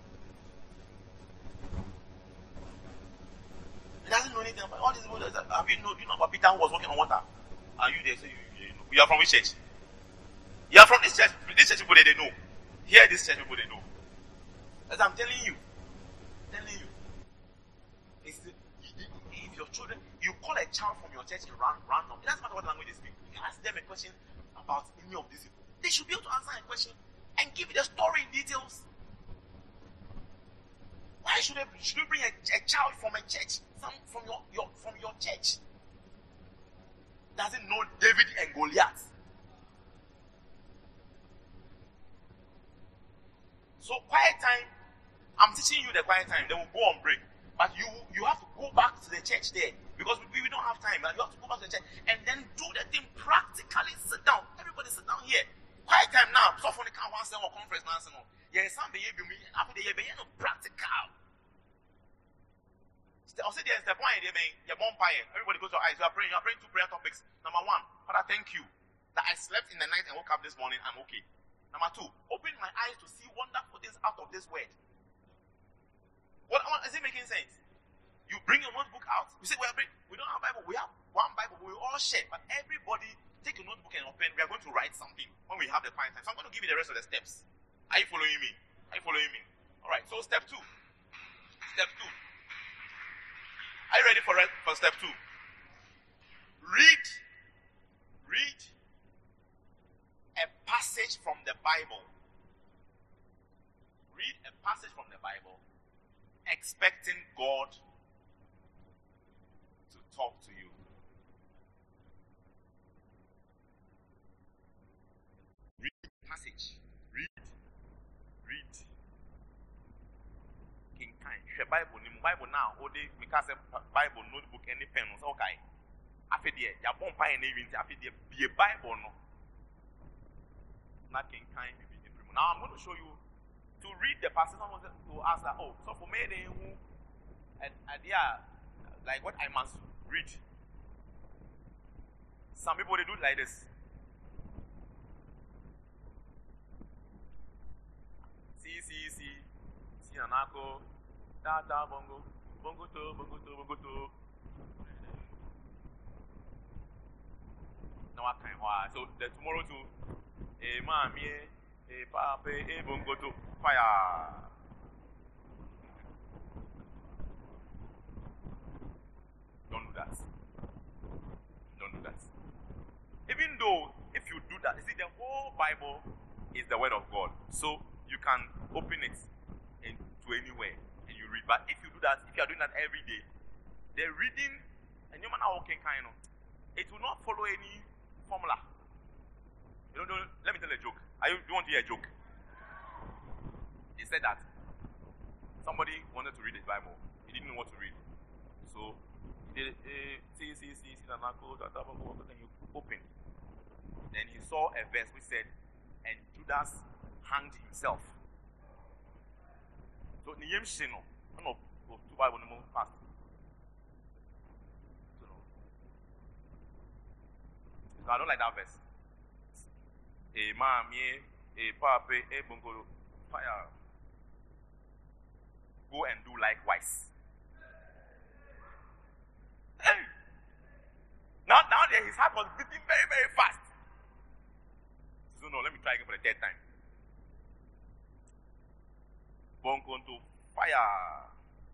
He doesn't know anything about all these people. Have you know, do you know about Peter who was walking on water? Are you there? So you, you, know. You are from which church? You are from this church. This church people, they, they know. Here, this church people, they know. As I'm telling you, telling you, it's the, if your children, you call a child from your church and run random. It doesn't matter what language they speak. You can ask them a question about any of these people. They should be able to answer a question and give you the story in details. Why should, they, should you bring a, a child from a church, some from your, your from your church, doesn't know David and Goliath? So quiet time, I'm teaching you the quiet time. Then we'll go on break. But you you have to go back to the church there because we, we don't have time. You have to go back to the church and then do the thing practically. Sit down. Everybody sit down here. Quiet time now. So for the count one or conference now. Yeah, some day you be after the year, you know, practical. I'll say there's the point. You're bonfire. Everybody goes to your eyes. You are praying. You are praying two prayer topics. Number one, Father, thank you that I slept in the night and woke up this morning. I'm okay. Number two, open my eyes to see wonderful things out of this word. What is it making sense? You bring your notebook out. You say we are bring, we don't have Bible. We have one Bible. We all share, but everybody take a notebook and a pen. We are going to write something when we have the quiet time. So I'm going to give you the rest of the steps. Are you following me? Are you following me? All right. So step two. Step two. Are you ready for for step two? Read. Read a passage from the Bible. Read a passage from the Bible, expecting God to talk to you. Read the passage. Read. Read. King Kai. Share Bible. Nim Bible now. Ode because Bible notebook any pen. Okay. After there, ya bomb pie and even after there be a Bible no. Not King Kai. Now I'm going to show you. To read the passage, someone will ask that, oh, so for me, they who, and idea, like what I must read. Some people, they do it like this. See, see, see, see, anako, da, da, bongo, bongo to, bongo to, bongo to. Now I can't, why? So, the tomorrow too, eh, mommy, eh, papa, eh, bongo to. Fire. Don't do that. Don't do that. Even though if you do that, you see the whole Bible is the word of God. So you can open it into anywhere and you read. But if you do that, if you are doing that every day, the reading and you man are walking kind of, it will not follow any formula. You know, let me tell a joke. Are you do you want to hear a joke? He said that somebody wanted to read his Bible. He didn't know what to read. So he did see, see, see, see, and then you open. Then he saw a verse which said, and Judas hanged himself. So Niyem Shino, one of two Bible no more fast. So I don't like that verse. A mamie, a papa, a bungo, fire. Go and do likewise. Hey. Now, now there, his heart was beating very, very fast. So no, let me try again for the third time. Bongo to fire.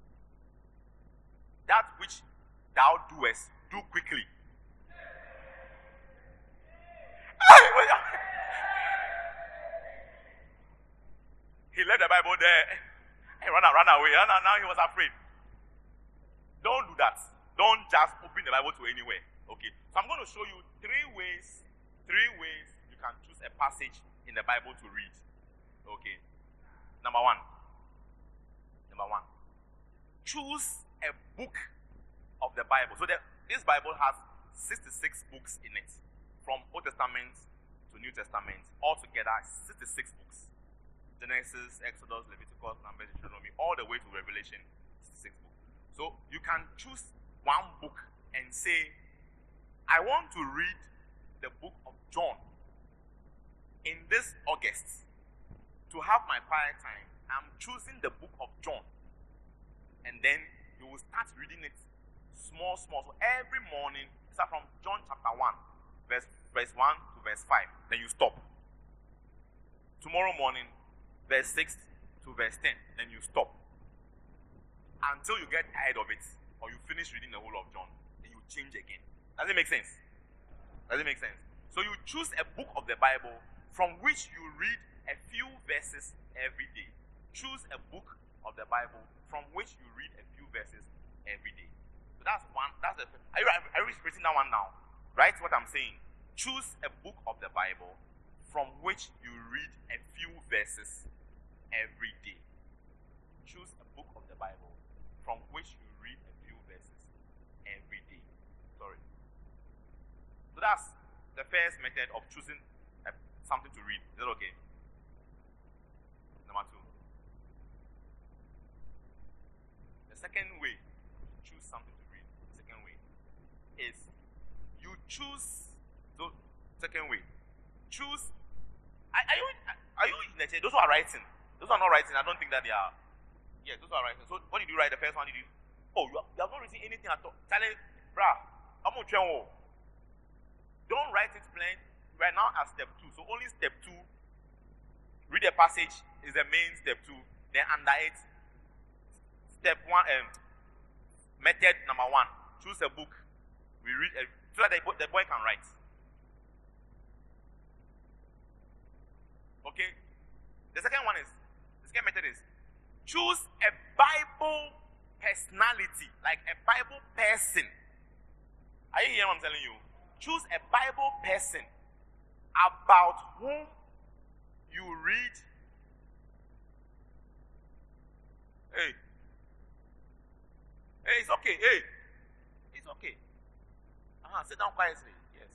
That which thou doest, do quickly. He left the Bible there. And ran, ran away. And now he was afraid. Don't do that. Don't just open the Bible to anywhere. Okay. So I'm going to show you three ways, three ways you can choose a passage in the Bible to read. Okay. Number one. Number one. Choose a book of the Bible. So that this Bible has sixty-six books in it. From Old Testament to New Testament. Altogether, sixty-six books. Genesis, Exodus, Leviticus, Numbers, Deuteronomy, all the way to Revelation, six books. So you can choose one book and say, I want to read the book of John in this August. To have my quiet time, I'm choosing the book of John. And then you will start reading it small, small. So every morning, start from John chapter one, verse, verse one to verse five. Then you stop. Tomorrow morning, verse six to verse ten, then you stop. Until you get tired of it, or you finish reading the whole of John, then you change again. Does it make sense? Does it make sense? So you choose a book of the Bible from which you read a few verses every day. Choose a book of the Bible from which you read a few verses every day. So that's one. That's the. Are you, are you splitting that one now? Right? What I'm saying. Choose a book of the Bible from which you read a few verses every day. Choose a book of the Bible from which you read a few verses every day. Sorry. So that's the first method of choosing a, something to read. Is that okay? Number two. The second way to choose something to read, the second way, is you choose. So, second way, choose. Are, are you are you in the church? Those who are writing, those who are not writing, I don't think that they are. Yes, those who are writing. So, what did you write? The first one did you? Oh, you have, you have not written anything at all. Tell it, brah, I'm on train. Don't write it plain. We're now at step two. So only step two. Read a passage is the main step two. Then under it, step one, um, method number one. Choose a book. We read a, so that the, the boy can write. Okay. The second one is the second method is choose a Bible personality, like a Bible person. Are you hearing what I'm telling you? Choose a Bible person about whom you read. Hey. Hey, it's okay. Hey. It's okay. Uh-huh. Sit down quietly. Yes.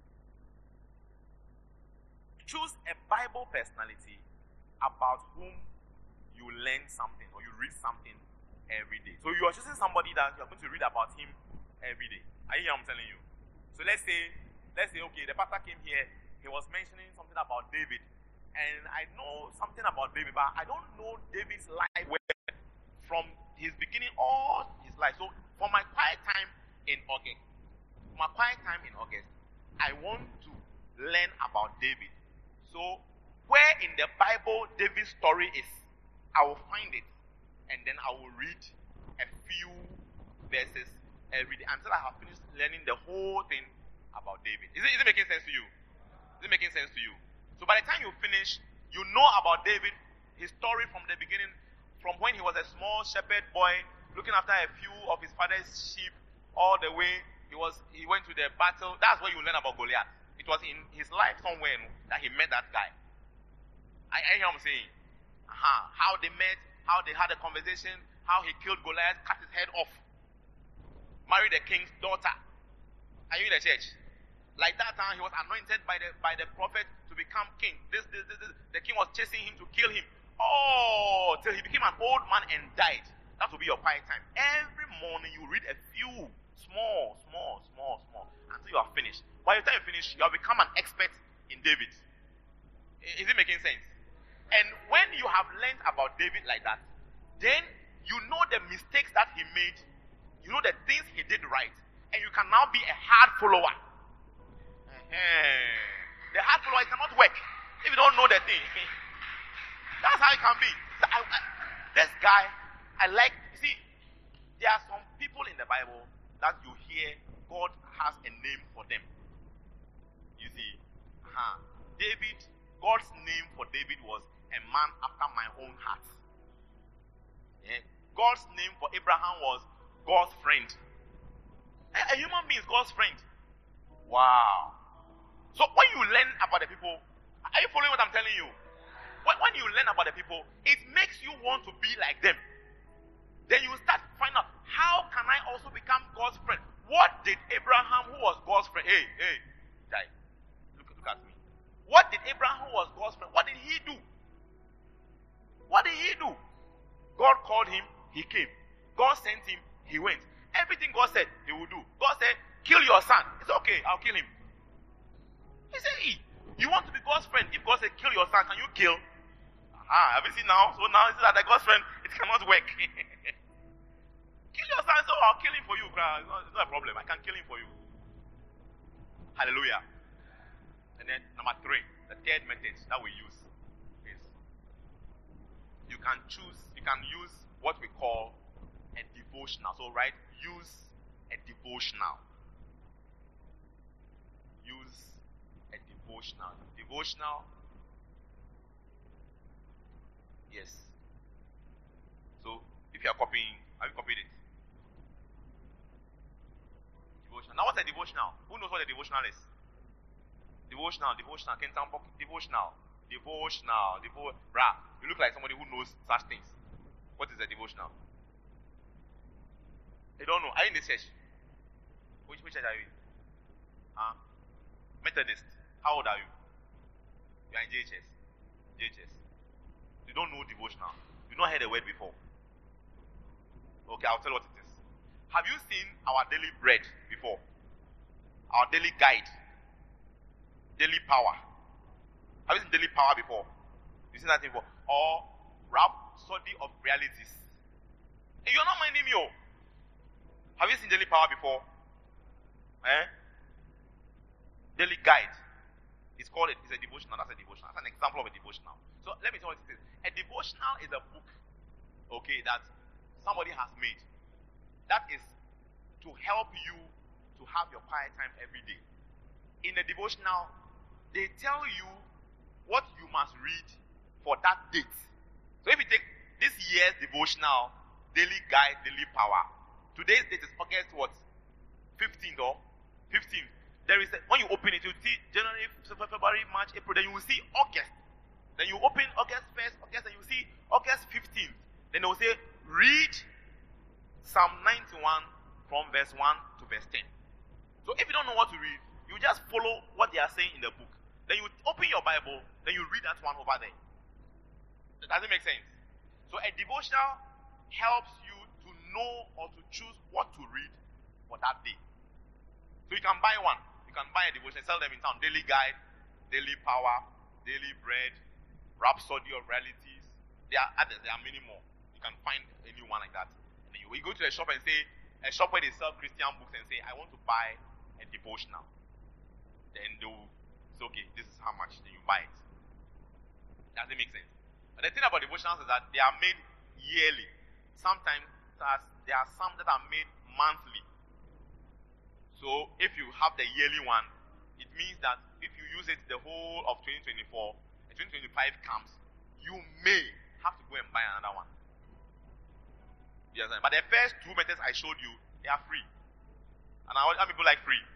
Choose a Bible personality about whom you learn something or you read something every day. So you are choosing somebody that you are going to read about him every day. Are you hear what I'm telling you? So let's say, let's say, okay, the pastor came here, he was mentioning something about David. And I know something about David, but I don't know David's life from his beginning all his life. So for my quiet time in August, for my quiet time in August, I want to learn about David. So where in the Bible David's story is, I will find it, and then I will read a few verses every day until I have finished learning the whole thing about David. Is it, is it making sense to you? Is it making sense to you? So by the time you finish, you know about David, his story from the beginning, from when he was a small shepherd boy looking after a few of his father's sheep, all the way he was he went to the battle. That's where you learn about Goliath. It was in his life somewhere that he met that guy. I, I hear what I'm saying. Uh-huh. How they met, how they had a conversation, how he killed Goliath, cut his head off, married the king's daughter. Are you in the church? Like that time, he was anointed by the by the prophet to become king. This, this, this, this, the king was chasing him to kill him. Oh, till he became an old man and died. That will be your quiet time. Every morning you read a few, small, small, small, small, until you are finished. By the time you finish, you have become an expert in David. Is it making sense? And when you have learned about David like that, then you know the mistakes that he made, you know the things he did right, and you can now be a hard follower. Uh-huh. The hard follower cannot work if you don't know the thing. That's how it can be. So I, I, this guy, I like, you see, there are some people in the Bible that you hear God has a name for them. You see, uh-huh. David, God's name for David was a man after my own heart. Yeah. God's name for Abraham was God's friend. A, a human being is God's friend. Wow. So when you learn about the people, are you following what I'm telling you? When, when you learn about the people, it makes you want to be like them. Then you start to find out, how can I also become God's friend? What did Abraham, who was God's friend, hey, hey, die. Look, look at me. What did Abraham, who was God's friend, what did he do? What did he do? God called him, he came. God sent him, he went. Everything God said, he would do. God said, kill your son. It's okay, I'll kill him. He said, hey, you want to be God's friend? If God said, kill your son, can you kill? Ah, have you seen now? So now it's like the God's friend, it cannot work. Kill your son, so I'll kill him for you. It's not, it's not a problem. I can kill him for you. Hallelujah. And then number three, the third method that we use is you can choose, you can use what we call a devotional. So, right, use a devotional. Use a devotional. Devotional Yes. So, if you are copying, have you copied it? Devotional. Now, what's a devotional? Who knows what a devotional is? Devotional, devotional, Kentampo, devotional, devotional, devo. Bruh, you look like somebody who knows such things. What is a devotional? You don't know. Are you in the church? Which, which church are you in? Huh? Methodist. How old are you? You are in J H S. J H S. You don't know devotional. You've not heard the word before. Okay, I'll tell you what it is. Have you seen our daily bread before? Our daily guide. Daily power. Have you seen daily power before? You seen that before? Or Rhapsody of Realities. Hey, you're not minding me, oh. Have you seen daily power before? Eh? Daily guide. It's called it. It's a devotional. That's a devotional. That's an example of a devotional. So let me tell you what it is. A devotional is a book, okay, that somebody has made. That is to help you to have your quiet time every day. In a devotional, they tell you what you must read for that date. So if you take this year's devotional, daily guide, daily power, today's date is August what? fifteenth or fifteenth. There is a, when you open it, you see January, February, March, April, then you will see August. Then you open August first, August, and you see August fifteenth. Then they will say, read Psalm ninety-one from verse one to verse ten. So if you don't know what to read, you just follow what they are saying in the book. Then you open your Bible, then you read that one over there. Does it make sense? So a devotional helps you to know or to choose what to read for that day. So you can buy one. You can buy a devotion, sell them in town. Daily Guide, Daily Power, Daily Bread, Rhapsody of Realities. There are others. There are many more. You can find any one like that. And then you, you go to a shop and say, a shop where they sell Christian books and say, I want to buy a devotional. Then they will say, okay, this is how much. Then you buy it. Does it make sense? But the thing about devotionals is that they are made yearly. Sometimes there are some that are made monthly. So if you have the yearly one, it means that if you use it the whole of twenty twenty-four, and twenty twenty-five comes, you may have to go and buy another one. You understand? But the first two methods I showed you, they are free. And I want people like free.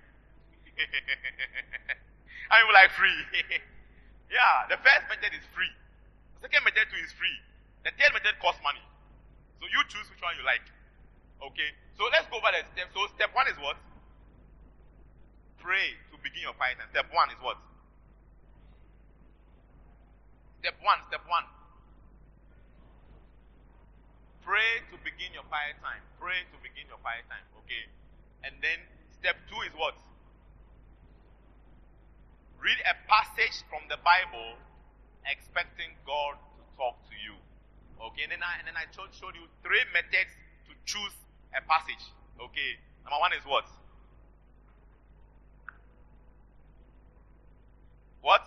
I people like free. Yeah, the first method is free. The second method too is free. The third method costs money. So you choose which one you like. Okay? So let's go over the steps. So step one is what? Pray to begin your quiet time. Step one is what? Step one, step one. Pray to begin your quiet time. Pray to begin your quiet time. Okay? And then step two is what? Read a passage from the Bible expecting God to talk to you. Okay? And then I, and then I showed, showed you three methods to choose a passage. Okay? Number one is what? What?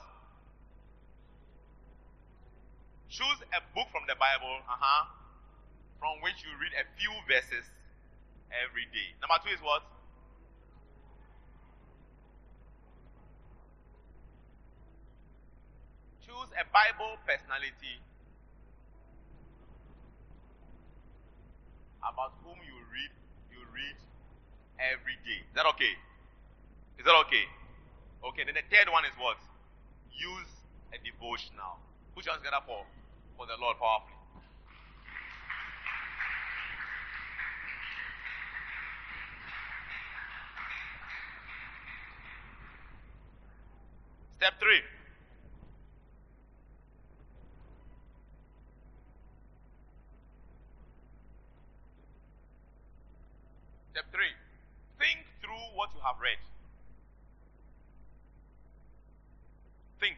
Choose a book from the Bible, uh-huh, from which you read a few verses every day. Number two is what? Choose a Bible personality about whom you read, you read every day. Is that okay? Is that okay? Okay, then the third one is what? Use a devotional. Put your hands together for, for the Lord powerfully. Step three. Step three. Think through what you have read. Think.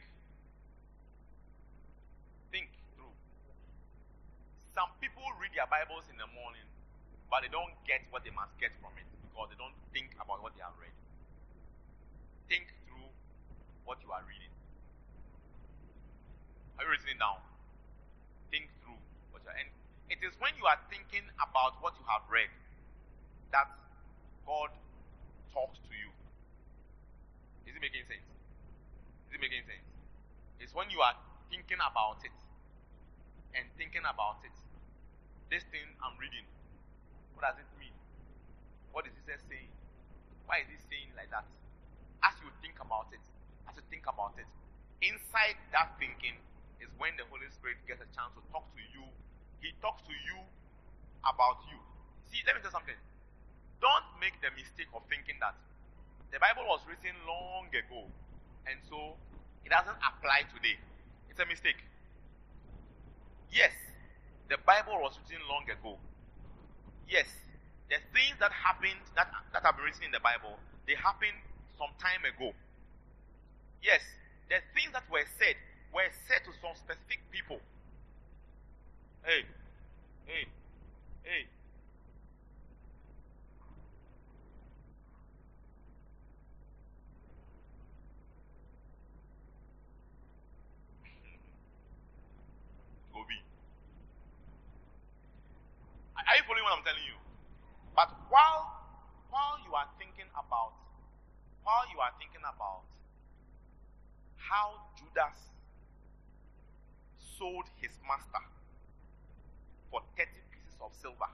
Think through. Some people read their Bibles in the morning, but they don't get what they must get from it because they don't think about what they have read. Think through what you are reading. Are you writing it down? Think through what you are. And it is when you are thinking about what you have read that God talks to you. Is it making sense? Is it making sense? It's when you are thinking about it. and thinking about it. This thing I'm reading, what does it mean? What is Jesus saying? Why is he saying like that? As you think about it, as you think about it, inside that thinking is when the Holy Spirit gets a chance to talk to you. He talks to you about you. See, let me tell you something. Don't make the mistake of thinking that the Bible was written long ago, and so it doesn't apply today. It's a mistake. Yes, the Bible was written long ago. Yes, the things that happened, that, that have been written in the Bible, they happened some time ago. Yes, the things that were said were said to some specific people. Hey, hey, hey. Gobi. Are you following what I'm telling you? But while while you are thinking about while you are thinking about how Judas sold his master for thirty pieces of silver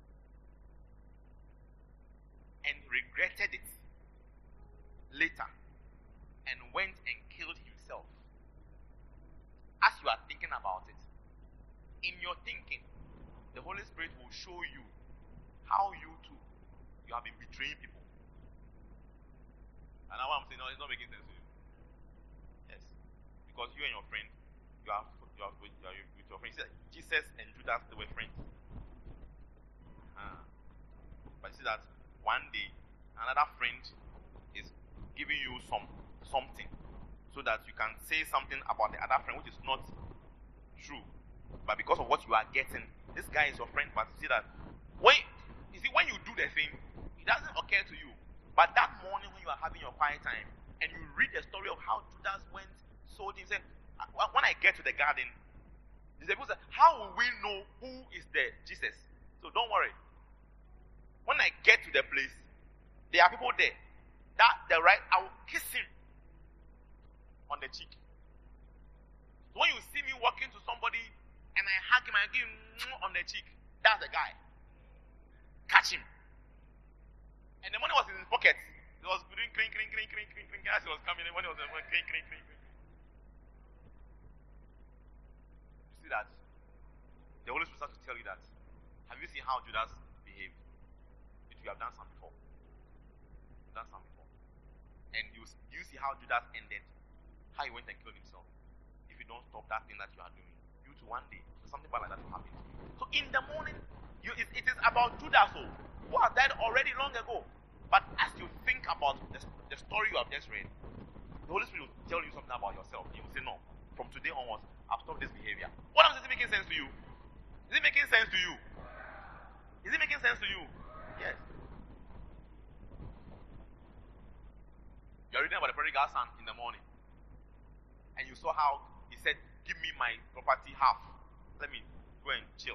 and regretted it later and went and killed himself, as you are thinking about it, in your thinking, the Holy Spirit will show you how you too, you have been betraying people. And now what I'm saying, no, it's not making sense to you. Yes. Because you and your friend, you are, you are, with, you are with your friend. Jesus and Judas, they were friends. Uh-huh. But you see that one day, another friend is giving you some something so that you can say something about the other friend which is not true. But because of what you are getting, this guy is your friend, but you see that when you see when you do the thing, it doesn't occur to you. But that morning when you are having your quiet time and you read the story of how Judas went, sold him, said, when I get to the garden, the people say, how will we know who is the Jesus? So don't worry. When I get to the place, there are people there. That the right, I will kiss him on the cheek. So when you see me walking to somebody and I hug him and give him on the cheek, that's the guy. Catch him. And the money was in his pocket. It was doing clink, clink, clink, clink, clink, clink as he was coming. The money was clink, clink, clink, clink. You see that? The Holy Spirit starts to tell you that. Have you seen how Judas behaved? If you have done some before. You've done some before. And you, you see how Judas ended. How he went and killed himself. If you don't stop that thing that you are doing, you to one day, something bad like that will happen to you. So in the morning, you, it, it is about Judas who, who has died already long ago. But as you think about the, the story you have just read, the Holy Spirit will tell you something about yourself. You will say, no, from today onwards, I've stopped this behavior. What else is it making sense to you? Is it making sense to you? Is it making sense to you? Yes. You're reading about the prodigal son in the morning. And you saw how he said, give me my property half. Let me go and chill.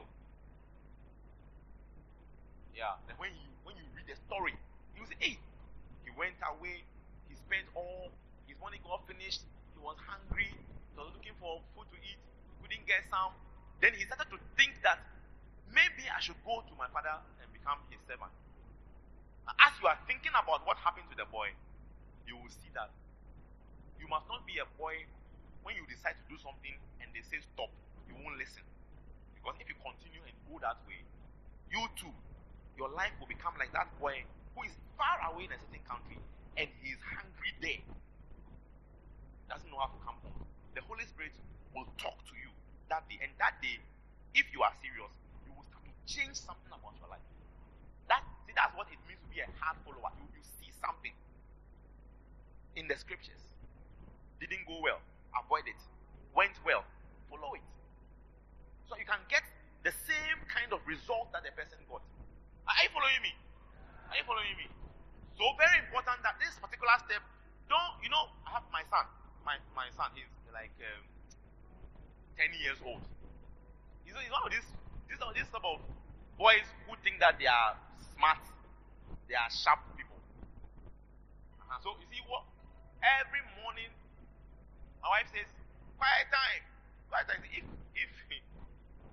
Yeah. Then when you when you read the story, you say, hey, he went away, he spent all his money got finished, he was hungry, he was looking for food to eat, he couldn't get some. Then he started to think that maybe I should go to my father and become his servant. As you are thinking about what happened to the boy, you will see that you must not be a boy when you decide to do something and they say stop, you won't listen. Because if you continue and go that way, you too, your life will become like that boy who is far away in a certain country and he is hungry there. Doesn't know how to come home. The Holy Spirit will talk to you that day, and that day, if you are serious, you will start to change something about your life. That see, that's what it means to be a hard follower. You, you see something in the scriptures. Didn't go well, avoid it. Went well, follow it. So you can get the same kind of result that the person got. Are you following me? Are you following me? So very important that this particular step, don't, you know, I have my son. My my son, he's like um, ten years old. He's, he's one of these, these are these type of boys who think that they are smart, they are sharp people. Uh-huh. So you see what? Every morning, my wife says, quiet time. Quiet time. If if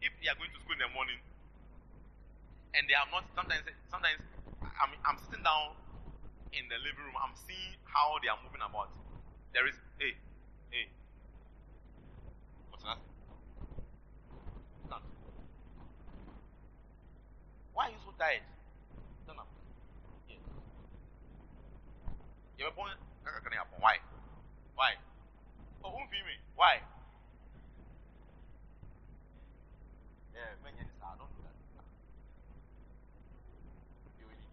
not, sometimes, sometimes I'm, I'm sitting down in the living room, I'm seeing how they are moving about. There is, hey, hey, what's that? Stand. Why are you so tired? Stand up. Yes. You have a point? Why? Why? Oh, who feel me? Why? Yeah, man, yes, I don't do that. You will.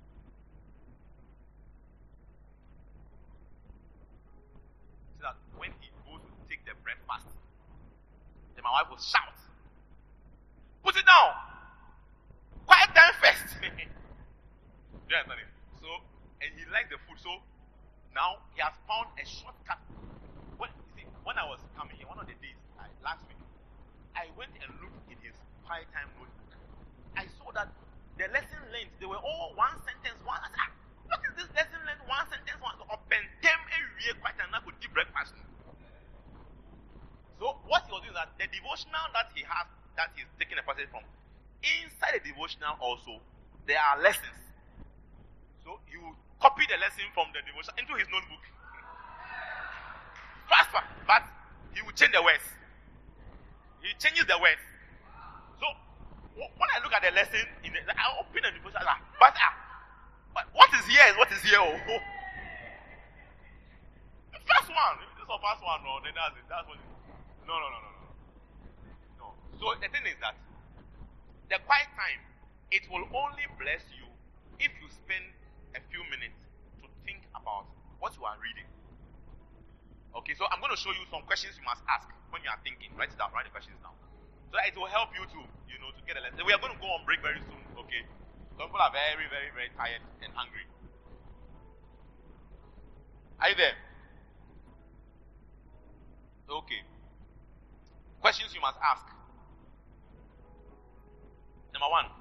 So that when he goes to take the breakfast, then my wife will shout, "Put it down! Quiet time first!" You understand it? So, and he likes the food, so now he has found a shortcut. When, you see, when I was coming here, one of the days, I, last week, I went and looked in his quiet time notebook. I saw that the lesson length, they were all one sentence, one. I said, ah, what is this lesson length, one sentence, one? So, open them every quite enough with deep breakfast. So, what he was doing is that the devotional that he has, that he's taking a passage from, inside the devotional also, there are lessons. So, he will copy the lesson from the devotion into his notebook. Fast, fast, but he will change the words. He changes the words. So when I look at the lesson, in the, I open the devotion, ah, but ah, but what is here is what is here. Oh, the first one, if this is the first one, no, then that's it. That's what. It, no, no, no, no, no, no. So the thing is that the quiet time, it will only bless you if you spend a few minutes to think about what you are reading. Okay, so I'm going to show you some questions you must ask when you are thinking. Write it down, write the questions down. So that it will help you to, you know, to get a lesson. We are going to go on break very soon, okay? Some people are very, very, very tired and hungry. Are you there? Okay. Questions you must ask. Number one.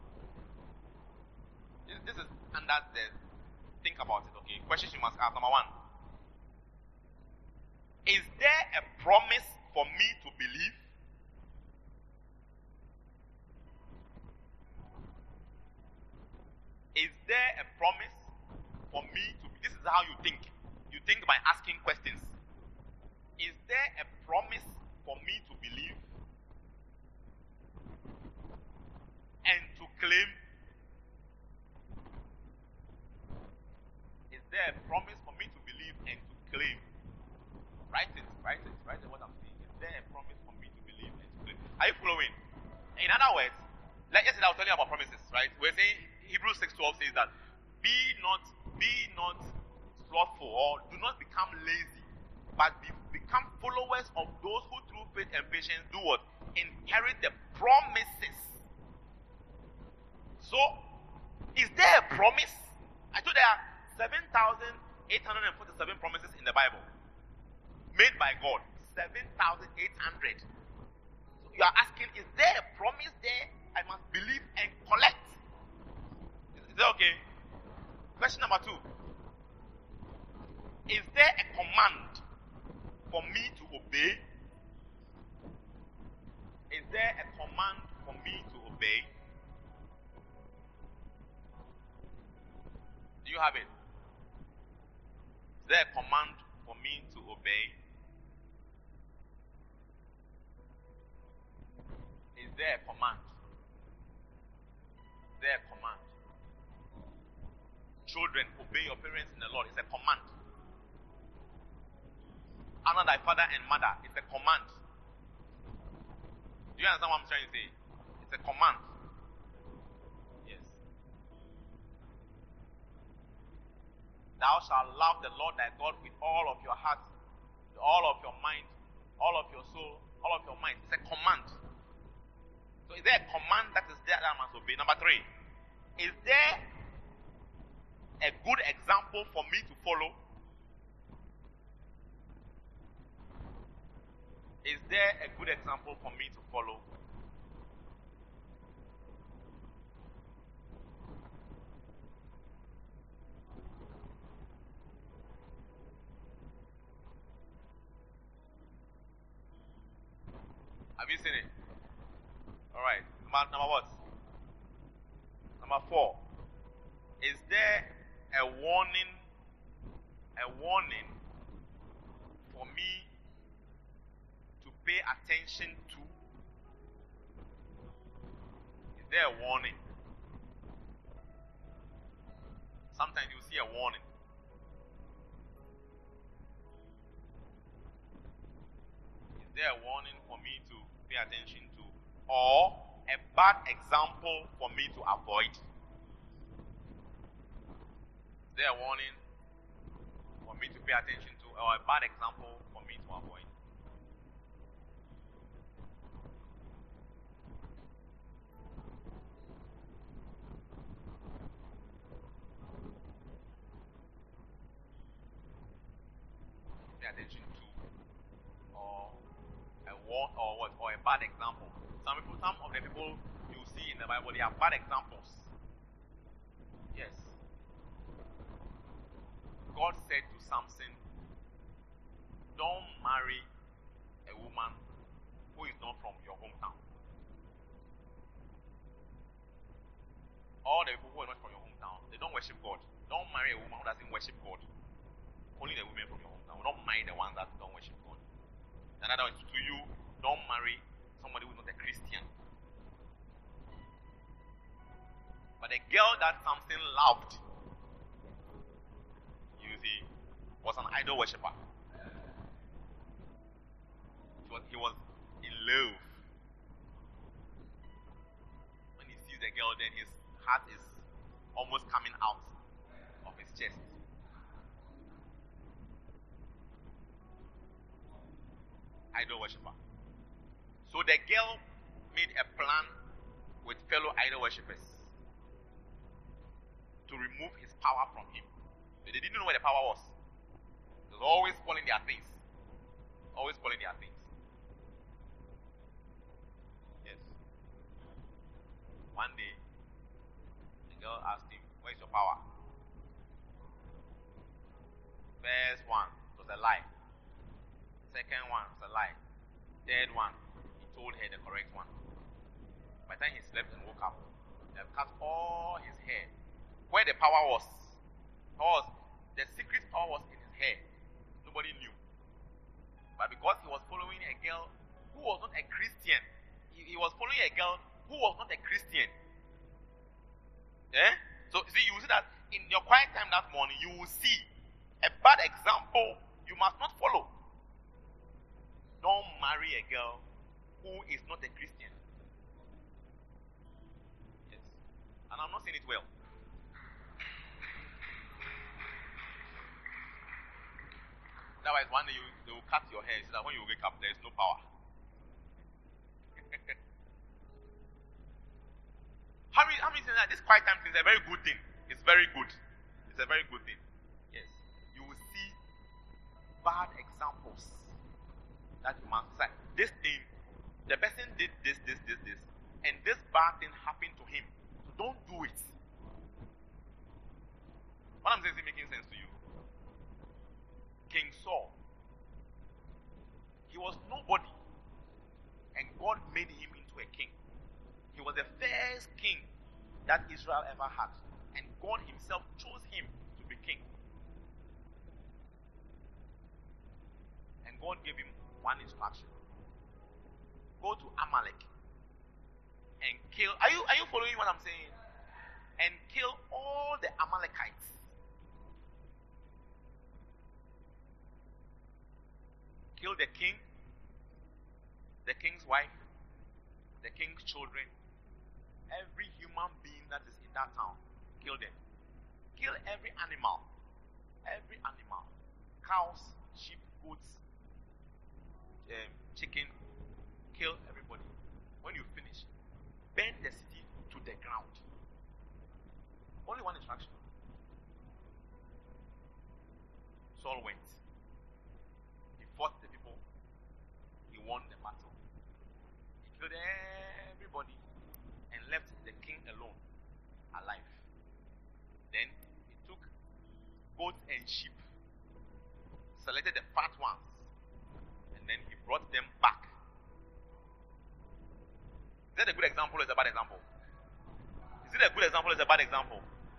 This, this is under the think about it, okay? Questions you must ask. Number one. Is there a promise for me to believe? Is there a promise for me to believe? This is how you think. You think by asking questions. Is there a promise for me to believe and to claim? Is there a promise for me to believe and to claim? Write it, write it, write it what I'm saying. Is there a promise for me to believe and to claim? Are you following? In other words, like yesterday I was telling you about promises, right? We're saying Hebrews six twelve says that be not be not slothful or do not become lazy, but be, become followers of those who through faith and patience do what? Inherit the promises. So, is there a promise? I told there are seven thousand eight hundred forty-seven promises in the Bible. Made by God. seven thousand eight hundred. So you are asking, is there a promise there I must believe and collect? Is, is that okay? Question number two. Is there a command for me to obey? Is there a command for me to obey? Do you have it? Is there a command for me to obey? Is there a command? Is there a command? Children, obey your parents in the Lord. It's a command. Honor thy father and mother. It's a command. Do you understand what I'm trying to say? It's a command. Yes. Thou shalt love the Lord thy God with all of your heart, with all of your mind, all of your soul, all of your mind. It's a command. So is there a command that is there that I must obey? Number three. Is there a good example for me to follow? Is there a good example for me to follow? Have you seen it? Alright. Number, number what? Number Number four, is there a warning, a warning for me to pay attention to? Is there a warning? Sometimes you see a warning. Is there a warning for me to pay attention to? Or a bad example for me to avoid? Is there a warning for me to pay attention to, or a bad example for me to avoid? Pay attention to, or a war, or what, or a bad example. Some people, some of the people you see in the Bible, they are bad examples. Yes. God said to Samson, don't marry a woman who is not from your hometown. All the people who are not from your hometown, they don't worship God. Don't marry a woman who doesn't worship God. Only the women from your hometown. Don't marry the ones that don't worship God. In other words, to you, don't marry somebody who is not a Christian. But the girl that Samson loved, you see, was an idol worshiper. He was, he was in love. When he sees the girl, then his heart is almost coming out of his chest. Idol worshiper. So the girl made a plan with fellow idol worshippers to remove his power from him. But they didn't know where the power was. They were always calling their things. Always calling their things. Yes. One day, the girl asked him, where is your power? First one was a lie. Second one was a lie. Third one, he told her the correct one. By the time he slept and woke up, they had cut all his hair. Where the power was, was the secret power was in his hair. Nobody knew. But because he was following a girl who was not a Christian, he, he was following a girl who was not a Christian. Eh? So see, you see that in your quiet time that morning, you will see a bad example you must not follow. Don't marry a girl who is not a Christian. Yes. And I'm not saying it well. Otherwise, one day you, they will cut your hair so that when you wake up, there is no power. how many, how many say that this quiet time thing is a very good thing? It's very good. It's a very good thing. Yes. You will see bad examples that you must say. This thing, the person did this, this, this, this, and this bad thing happened to him. So don't do it. What I'm saying is making sense to you. King Saul, he was nobody, and God made him into a king. He was the first king that Israel ever had, and God himself chose him to be king. And God gave him one instruction: go to Amalek and kill. Are you are you following what I'm saying? And kill all the Amalekites. Kill the king, the king's wife, the king's children, every human being that is in that town. Kill them. Kill every animal. Every animal. Cows, sheep, goats, um, chicken. Kill everybody. When you finish, burn the city to the ground. Only one instruction. Saul went. He fought the people. He won the battle. He killed everybody and left the king alone, alive. Then he took goats and sheep, selected the fat ones, and then he brought them back. Is that a good example or is it a bad example? It's Is it a good example or is it a bad example?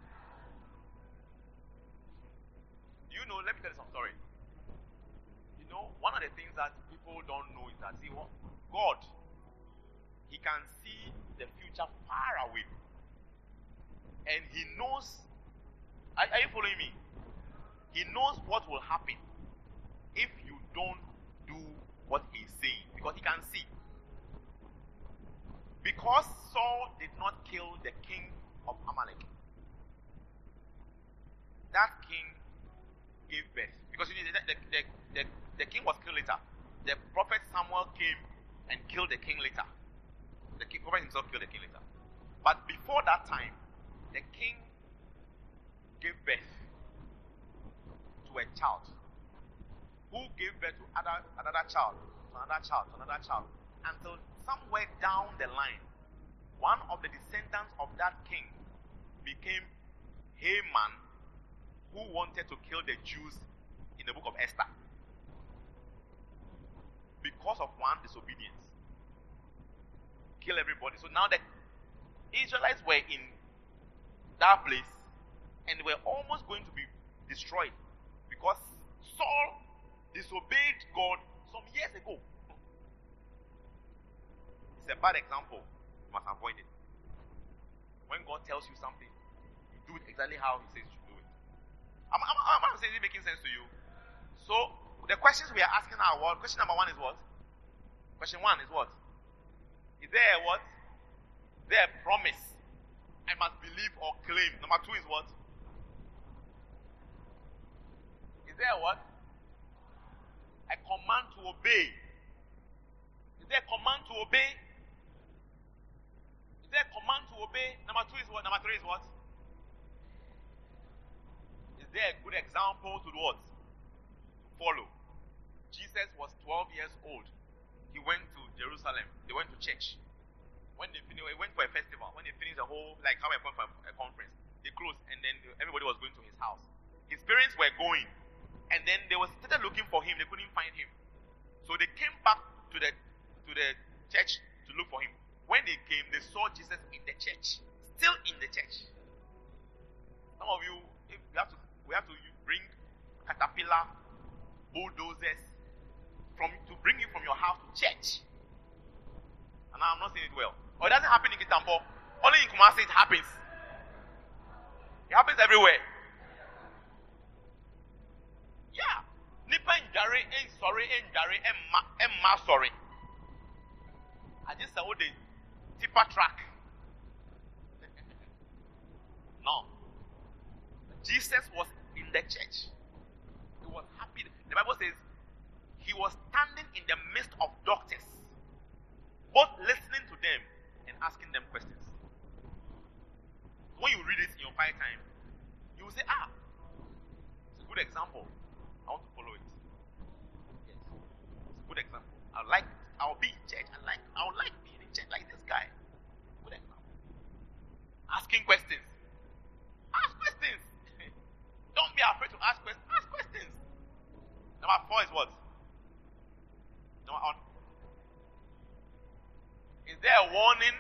You know, let me tell you some story. You know, one of the things that people don't know is that, see, what God, He can see the future far away. And He knows, are, are you following me? He knows what will happen if you don't do what He's saying. Because He can see. Because Saul did not kill the king of Amalek, that king gave birth. Because you know, the, the, the, the, the king was killed later. The prophet Samuel came and killed the king later. The king, prophet himself killed the king later. But before that time, the king gave birth to a child, who gave birth to other, another child, to another child, to another child, until somewhere down the line, one of the descendants of that king became Haman, who wanted to kill the Jews in the book of Esther because of one disobedience. Kill everybody. So now the Israelites were in that place and they were almost going to be destroyed because Saul disobeyed God some years ago. It's a bad example. You must avoid it. When God tells you something, you do it exactly how He says you do it. I'm, I'm, I'm, I'm saying, is it making sense to you? So, the questions we are asking are what? Question number one is what? Question one is what? Is there a what? Is there a promise I must believe or claim? Number two is what? Is there a what? A command to obey. Is there a command to obey? Is there a command to obey? Number two is what? Number three is what? Is there a good example to what? To follow. Jesus was twelve years old. He went to Jerusalem. They went to church. When they finished, he went for a festival. When they finished the whole, like how I went for a conference, they closed and then everybody was going to his house. His parents were going. And then they were started looking for him. They couldn't find him. So they came back to the to the church to look for him. When they came, they saw Jesus in the church. Still in the church. Some of you, if we have to we have to bring caterpillar, bulldozers from to bring you from your house to church. And I'm not saying it well. Or it doesn't happen in Kitambo. Only in Kumasi it happens. It happens everywhere. Yeah. Nipa njare en sorry en jare en ma en ma sorry. I just saw the tipper track. No. Jesus was in the church. He was happy. The Bible says he was standing in the midst of doctors, both listening to them and asking them questions. When you read it in your quiet time, you will say, ah, it's a good example. I want to follow it. Yes. It's a good example. I like I'll be in church. I like I would like being in church like this guy. Good example. Asking questions. Ask questions. Don't be afraid to ask questions. Ask questions. Number four is what? Number one. Is there a warning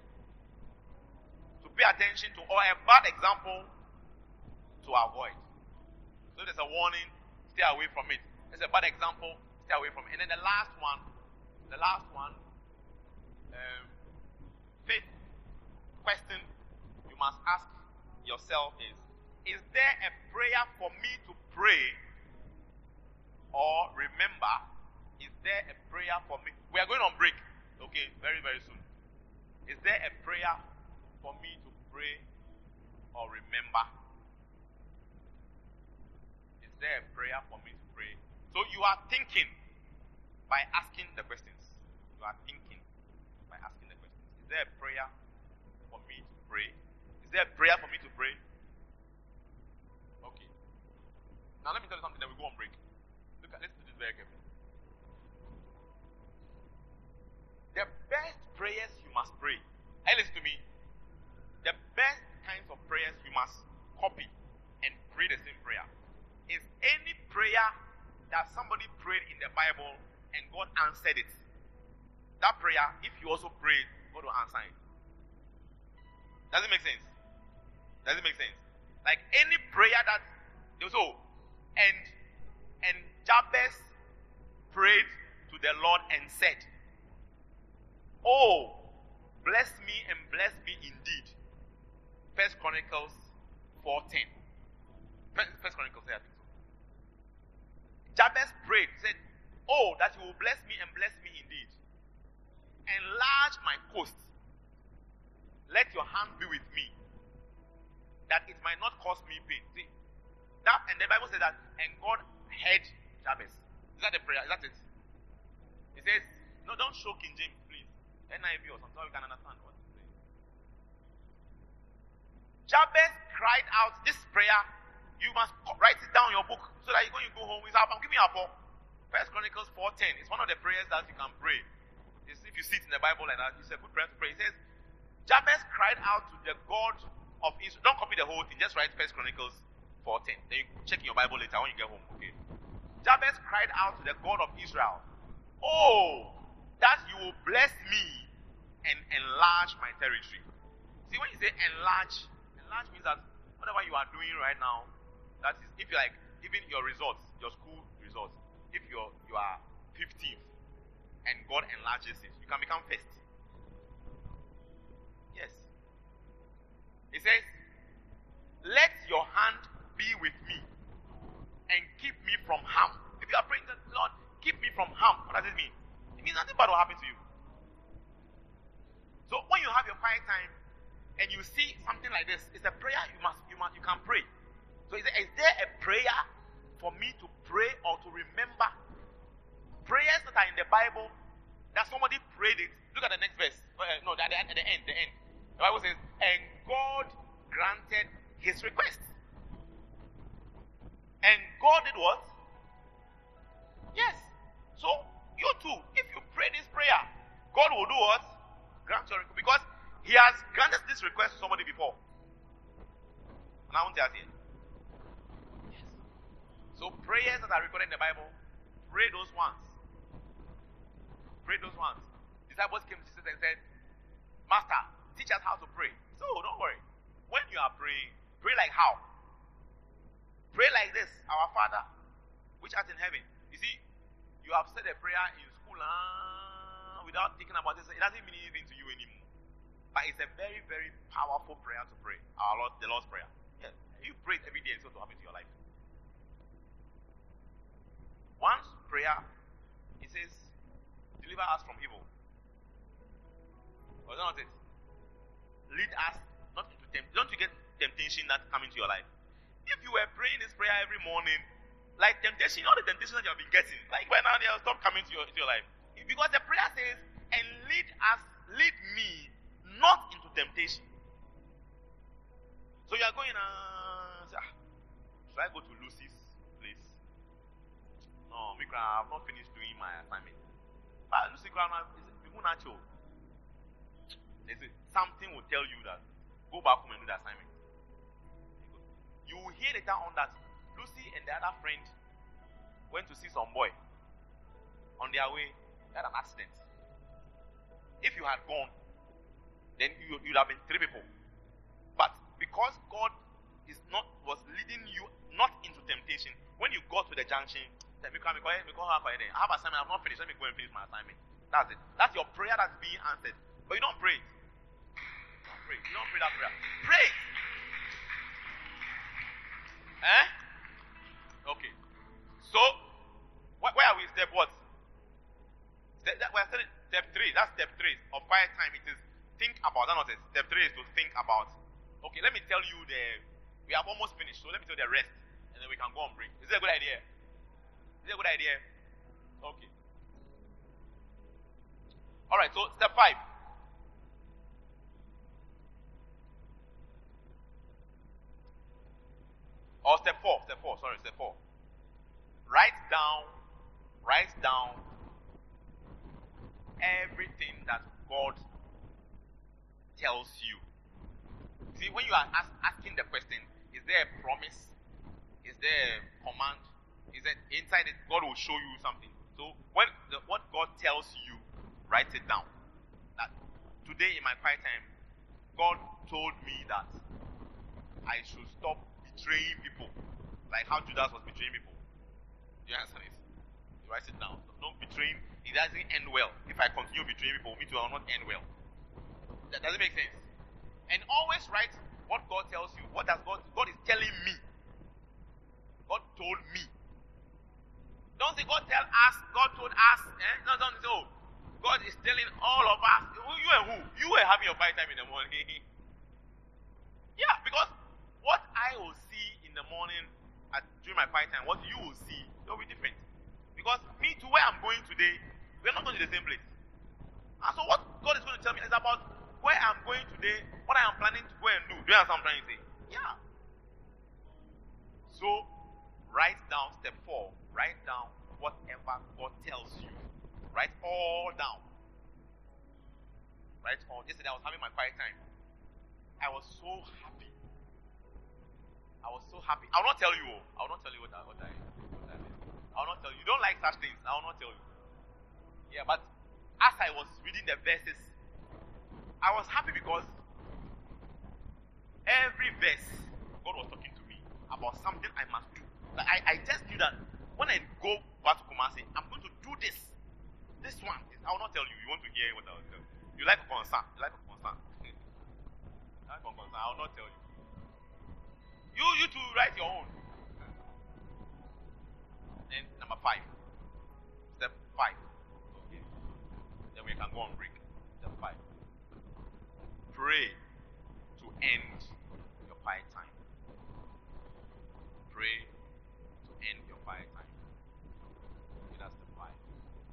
to pay attention to or a bad example to avoid? So there's a warning, stay away from it. There's a bad example, stay away from it. And then the last one, the last one, um, fifth question you must ask yourself is, is there a prayer for me to pray or remember? Is there a prayer for me? We are going on break, okay, very, very soon. Is there a prayer for me to pray or remember? Is there a prayer for me to pray? So you are thinking by asking the questions. You are thinking by asking the questions. Is there a prayer for me to pray? Is there a prayer for me to pray? Okay. Now let me tell you something, then we go on break. Look at, let's do this very carefully. The best prayers you must pray. Hey, listen to me. The best kinds of prayers you must copy and pray the same prayer is any prayer that somebody prayed in the Bible and God answered it. That prayer, if you also pray, God will answer it. Does it make sense? Does it make sense? Like any prayer that so and and Jabez prayed to the Lord and said, "Oh, bless me and bless me indeed." First Chronicles four ten. First, First Chronicles, I think so. Jabez prayed, said, "Oh, that you will bless me and bless me indeed. Enlarge my coast. Let your hand be with me, that it might not cause me pain." See, that and the Bible says that, and God heard Jabez. Is that the prayer? Is that it? It says, no, don't show King James, please. N I V or something, so we can understand what it's saying. Jabez cried out this prayer. You must write it down in your book so that when you go home, it's up. I'm giving you a four. First Chronicles four ten. It's one of the prayers that you can pray. It's if you see it in the Bible like that, it's a good prayer to pray. It says, Jabez cried out to the God of Israel. Don't copy the whole thing. Just write First Chronicles four ten. Then you check in your Bible later when you get home. Okay. Jabez cried out to the God of Israel, "Oh, that you will bless me and enlarge my territory." See, when you say enlarge, enlarge means that whatever you are doing right now, that is, if you like, even your results, your school results, if you're you are fifteenth and God enlarges it, you can become first. Yes. It says, "Let your hand be with me and keep me from harm." If you are praying to the Lord, keep me from harm, what does it mean? It means nothing bad will happen to you. So when you have your quiet time and you see something like this, it's a prayer you must you must you can pray. So is there, is there a prayer for me to pray or to remember? Prayers that are in the Bible that somebody prayed it. Look at the next verse. Uh, no, at the, at the end, the end. The Bible says, "And God granted his request." And God did what? Yes. So, you too, if you pray this prayer, God will do what? Grant your request. Because he has granted this request to somebody before. And I want to ask you. Yes. So, prayers that are recorded in the Bible, pray those ones. Pray those ones. Disciples came to Jesus and said, "Master, teach us how to pray." So, don't worry. When you are praying, pray like how? Pray like this: "Our Father, which art in heaven." You see, you have said a prayer in school uh, without thinking about this. It doesn't mean anything to you anymore. But it's a very, very powerful prayer to pray. Our Lord, the Lord's Prayer. Yes. You pray it every day, it's going to happen to your life. One prayer, it says, "Deliver us from evil." Was that not it? Lead us not into temptation. Don't you get temptation that come into your life? If you were praying this prayer every morning, like temptation, all the temptations that you have been getting, like by now they'll stop coming to your, into your life. Because the prayer says, "And lead us, lead me not into temptation." So you are going, uh, say, ah, should I go to Lucy's place? No, Mikra, I have not finished doing my assignment. But Lucy, people natural. They say, something will tell you that go back home and do the assignment. You will hear later on that Lucy and the other friend went to see some boy. On their way, they had an accident. If you had gone, then you would have been three people. But because God is not was leading you not into temptation, when you got to the junction, then I have assignment, I have not finished. Let me go and finish my assignment. That's it. That's your prayer that's being answered. But you don't pray. You don't pray. You don't pray that prayer. Pray. Eh? Okay. So, wh- where are we? Step what? Step, that, we're still step three. That's step three of quiet time. It is think about. That's not it. Step three is to think about. Okay, let me tell you the. We have almost finished, so let me tell you the rest, and then we can go on break. Is that a good idea? Is that a good idea? Okay. All right. So step five. Or step four, step four, sorry, step four. Write down, write down everything that God tells you. See, when you are ask, asking the question, is there a promise? Is there a command? Is it inside it? God will show you something. So when the, what God tells you, write it down. That today in my quiet time, God told me that I should stop betraying people, like how Judas was betraying people. Do you understand it? You write it down. Not betraying, it doesn't end well. If I continue betraying people, me too, I will not end well. That doesn't make sense. And always write what God tells you. What does God, God is telling me. God told me. Don't say God tell us, God told us. Eh? No, don't say, oh, God is telling all of us. You and who? You were having your quiet time in the morning. Yeah, because what I will see in the morning at, during my quiet time, what you will see, it will be different. Because me to where I'm going today, we're not going to the same place. And so what God is going to tell me is about where I'm going today, what I am planning to go and do. Do you understand what I'm trying to say? Yeah. So, write down step four. Write down whatever God tells you. Write all down. Write all. Yesterday I was having my quiet time. I was so happy. I was so happy. I will not tell you. I will not tell you what I, what I, what I did. I will not tell you. You don't like such things. I will not tell you. Yeah, but as I was reading the verses, I was happy because every verse, God was talking to me about something I must do. Like I, I just knew that when I go back to Kumasi, I'm going to do this. This one. I will not tell you. You want to hear what I will tell you. You like a concern. You like a concern. You like a concern. I will not tell you. You, you two write your own. Then number five. Step five. Okay. Then we can go on break. Step five. Pray to end your quiet time. Pray to end your quiet time. Okay, that's step five.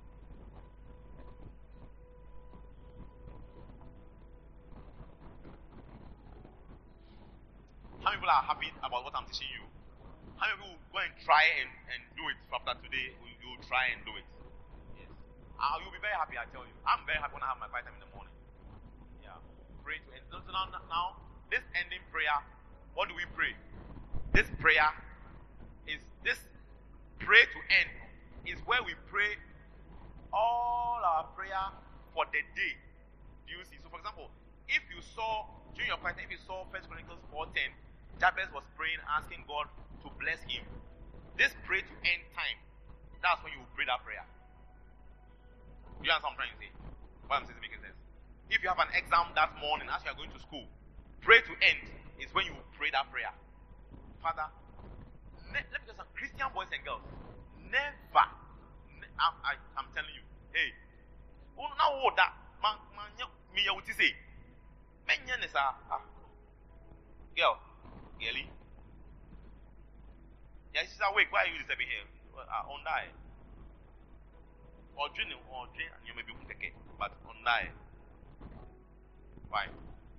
How many people are happy about what I'm teaching you? How many people will go and try and, and do it after today? You will try and do it. Yes. Uh, you'll be very happy, I tell you. I'm very happy when I have my quiet time in the morning. Yeah. Pray to end. So now, now, this ending prayer, what do we pray? This prayer is, this pray to end is where we pray all our prayer for the day. Do you see? So for example, if you saw, during your quiet time, if you saw First Chronicles four ten, Jabez was praying, asking God to bless him. This pray to end time, that's when you will pray that prayer. You understand what I'm trying to say? What I'm saying is making sense. If you have an exam that morning as you are going to school, pray to end is when you will pray that prayer. Father, ne- let me tell you something, Christian boys and girls, never, ne- I, I, I'm telling you, hey, now what that, man, man, me, I would say, man, ah, girl, girlie, yeah, she's awake. Why are you disturbing him? Uh, on die. Or drink, or drink, and you may be okay, but on die. Fine.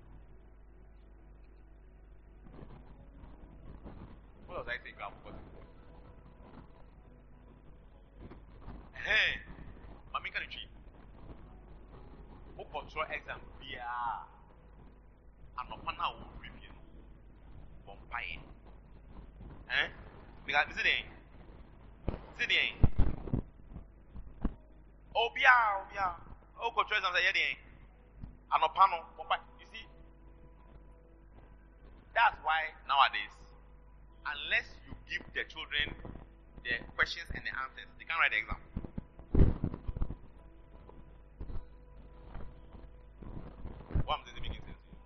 What was I saying? Hey, Mami can you cheat? Who control exam? Yeah. I'm not gonna review. Vampire. Eh? Because is it there? Is it there? Oh, yeah, yeah. Oh, control exam. Say yeah, I'm not panel. You see, that's why nowadays, unless you give the children the questions and the answers, they can't write the exam. What I'm saying is making sense to you.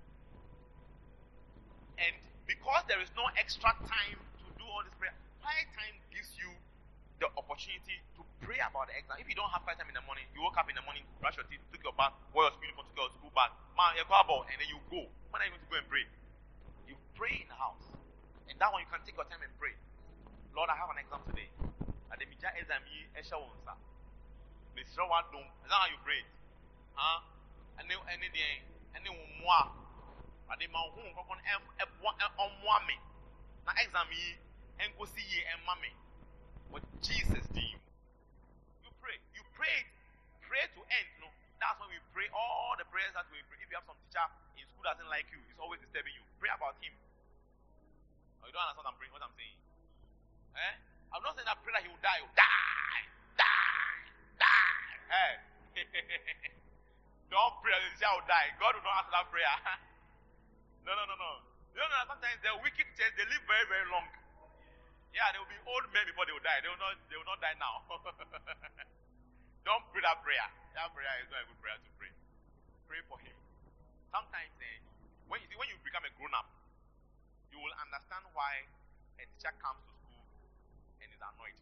And because there is no extra time to do all this prayer, quiet time gives you the opportunity to pray about the exam. If you don't have quiet time in the morning, you woke up in the morning, brush your teeth, took your bath, wore your school uniform, took your school bag, man, you go about, and then you go. When are you going to go and pray? You pray in the house. And that one you can take your time and pray. Lord, I have an exam today. And the Mija exam yi esha wonsa. Mister Wadum. Is that how you pray? Huh? And then and then and then moi. And then my home kokon em on moi me. Na exam yi enko si ye en mame. But Jesus did you. You pray. You pray. Pray to end. No. That's when we pray all the prayers that we pray. If you have some teacher in school that doesn't like you, it's always disturbing you. Pray about him. Oh, you don't understand what I'm, praying, what I'm saying? Eh? I'm not saying that pray that he will die. Die! Die! Die! Hey! Don't pray. teacher will die. God will not answer that prayer. no, no, no, no. You know, sometimes the wicked teachers, they live very, very long. Yeah, they will be old men before they will die. They will not, they will not die now. Don't pray that prayer. That prayer is not a good prayer to pray. Pray for him. Sometimes, eh, when you see, when you become a grown-up, you will understand why a teacher comes to school and is annoyed.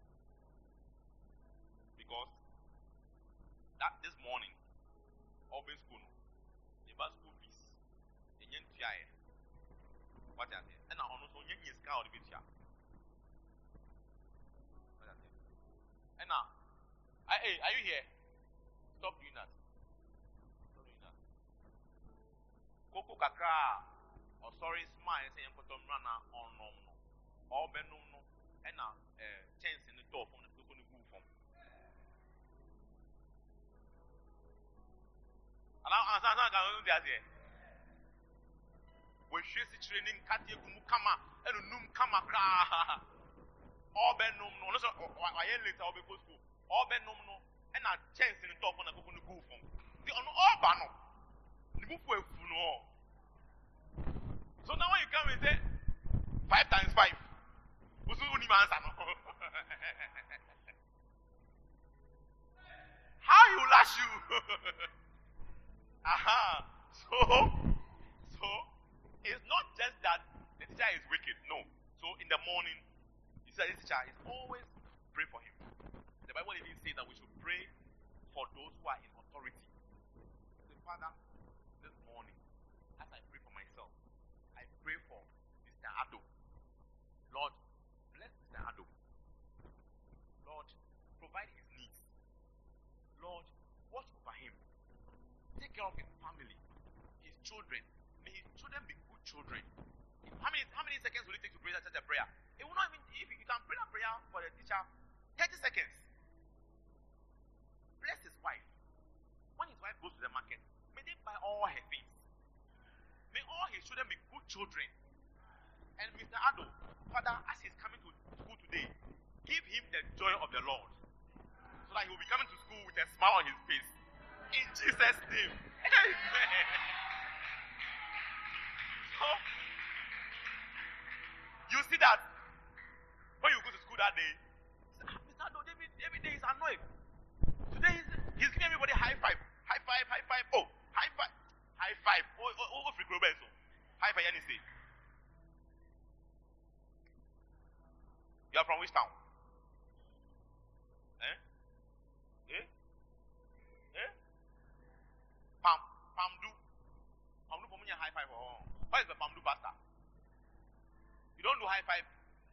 Because that this morning, always school, the bus school fees, and yen tiae. What are they? And now, also, yen is cow the teacher. What are they? And now, hey, are you here? Stop doing that. Stop doing that. Coco Kakra, or sorry, smile, saying, put on runner on no, or benum, and now, chance in the door from the people who move from. And I'm going to do that. We should see training, Katia Kumukama, and Num Kamakra. All benum, no, I ain't later, I'll be go school. All benum, no, and a chance in the top on a go from. The on all banner. The book will know. So now when you come and say five times five, who's the only man? How you lash you? Aha. So, so it's not just that the teacher is wicked. No. So in the morning, you say this teacher is always pray for him. The Bible even says that we should pray for those who are in authority. So Father, this morning, as I pray for myself, I pray for Mister Ado. Lord, bless Mister Ado. Lord, provide his needs. Lord, watch over him. Take care of his family, his children. May his children be good children. How many how many seconds will it take to pray that such a prayer? It will not even, if you can pray that prayer for the teacher, thirty seconds. Bless his wife. When his wife goes to the market, may they buy all her things. May all his children be good children. And Mister Ado, Father, as he's coming to school today, give him the joy of the Lord. So that he will be coming to school with a smile on his face. In Jesus' name. Amen. So, you see that when you go to school that day, Mister Ado, every, every day he's annoyed. Today he's, he's giving everybody high five. High five, high five. Oh, high five. High five. Oh, oh, oh, oh, free Roberto. High five, anything. You are from which town? Eh? Eh? Eh? Pam, Pamdu. Pamdu for me a high five. Oh. What is the Pamdu pastor? You don't do high five.